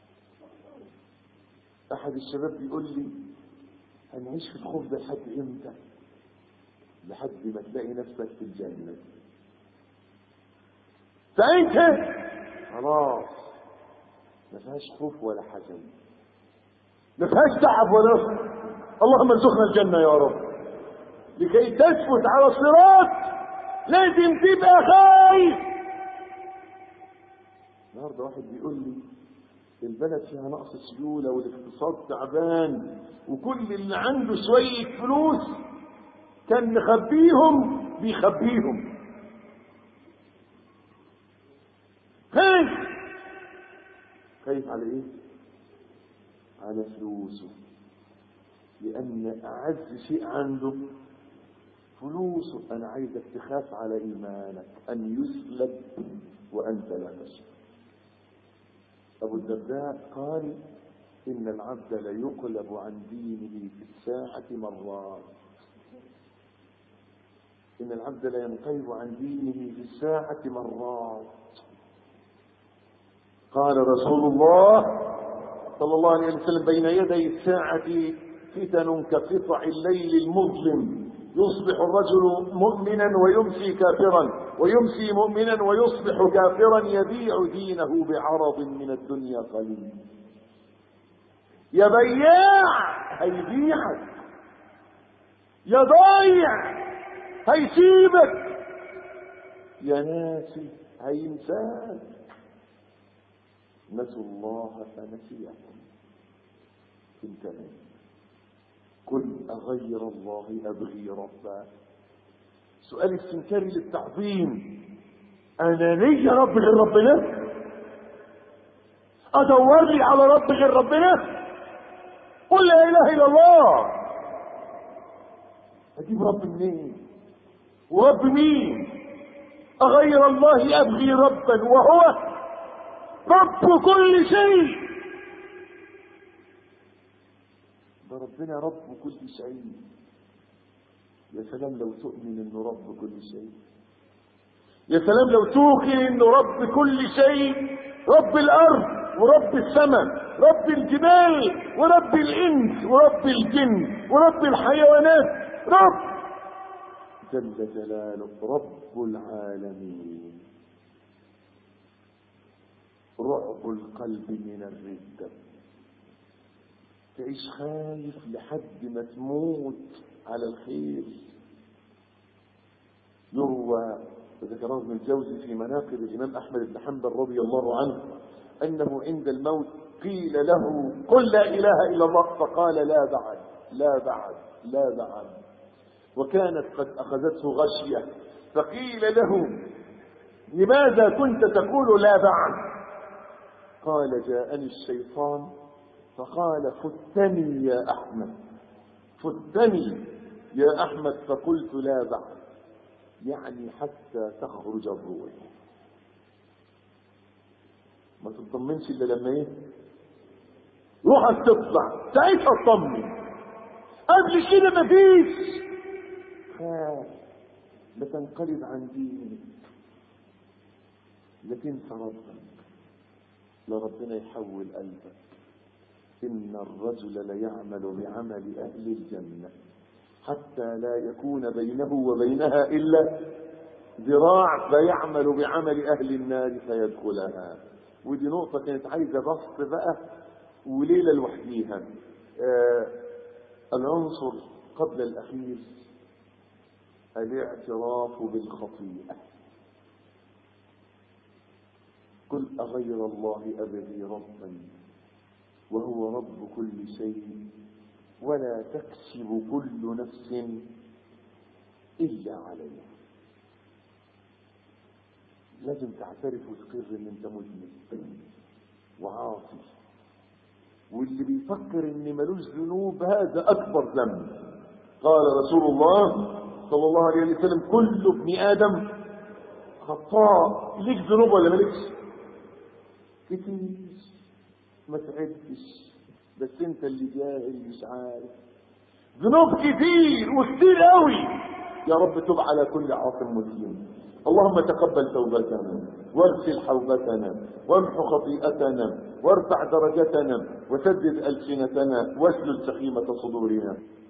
أحد الشباب بيقول لي هنعيش في الخوف ده لحد إمتى؟ لحد ما تلاقي نفسك في الجنة. فأنت خلاص ما فيهاش خوف ولا حزن، ما فيهاش تعب ولا نصر. اللهم ارزقنا الجنة يا رب. لكي تثبت على الصراط لازم تبقى خايف. النهارده واحد بيقول لي البلد فيها نقص سيولة والاقتصاد تعبان وكل اللي عنده شوية فلوس كان مخبيهم بيخبيهم. خايف على ايه؟ على فلوسه، لأن أعز شيء عنده فلوسه. أنا عايزك تخاف على إيمانك أن يسلب وأنت لا تشعر. أبو الدرداء قال إن العبد ليقلب عن دينه في الساعة مرات. إن العبد لينقلب عن دينه في الساعة مرات. قال رسول الله صلى الله عليه وسلم بين يدي الساعة فتن كقطع الليل المظلم، يصبح الرجل مؤمنا ويمسي كافرا، ويمسي مؤمنا ويصبح كافرا، يبيع دينه بعرض من الدنيا قليل. يا بياع هيبيعك، يا ضايع هيسيبك، يا ناسي هينساك. نسوا الله فنسيهم. انتهى. قل أغير الله أبغي ربا. سؤال استنكاري للتعظيم. أنا ليا رب غير ربنا؟ أدور لي على رب غير ربنا؟ قل لا إله إلا الله. أجيب رب منين؟ ورب مين؟ أغير الله أبغي ربا وهو رب كل شيء. ده ربنا رب كل شيء. يا سلام لو تؤمن انه رب كل شيء. يا سلام لو توقن انه رب كل شيء. رب الارض ورب السماء، رب الجبال ورب الانس ورب الجن ورب الحيوانات. رب جل جلاله رب العالمين. رعب القلب من الردة. تعيش خايف لحد ما تموت على الخير. يروى ذكر ابن الجوزي في مناقب الإمام أحمد بن حنبل رضي الله عنه أنه عند الموت قيل له قل لا إله إلا الله، فقال لا بعد لا بعد لا بعد. وكانت قد أخذته غشية فقيل له لماذا كنت تقول لا بعد؟ قال جاءني الشيطان فقال فتني يا أحمد، فتني يا أحمد، فقلت لا بعد، يعني حتى تخرج الروح. ما تطمنش إلا لما ايه؟ روحك تطلع ساعتها تطمن. قبل كده مفيش. خاف لا تنقلب عن دينك، لا تنسى ربك، لا ربنا يحول قلبك. إن الرجل ليعمل بعمل أهل الجنة حتى لا يكون بينه وبينها إلا ذراع، فيعمل بعمل أهل النار فيدخلها. ودي نقطة كانت عايزة بسط بقى وليلة لوحديها. العنصر قبل الأخير الاعتراف بالخطيئة. قل أغير الله أبغي ربا وهو رب كل شيء ولا تكسب كل نفس إلا عليها. لازم تعترف وتقر ان انت مذنب وعاصي، واللي بيفكر ان ملوش ذنوب هذا اكبر ذنب. قال رسول الله صلى الله عليه وسلم كل ابن ادم خطاء. ليك ذنوب ولا مالكش؟ كتير ما تعدش، بس انت اللي جاهل مش عارف. ذنوب كتير وكتير قوي. يا رب تب على كل عاص مسلم. اللهم تقبل توبتنا وارسل حوبتنا وامحو خطيئتنا وارفع درجتنا وسدد ألسنتنا واسلل سخيمة صدورنا.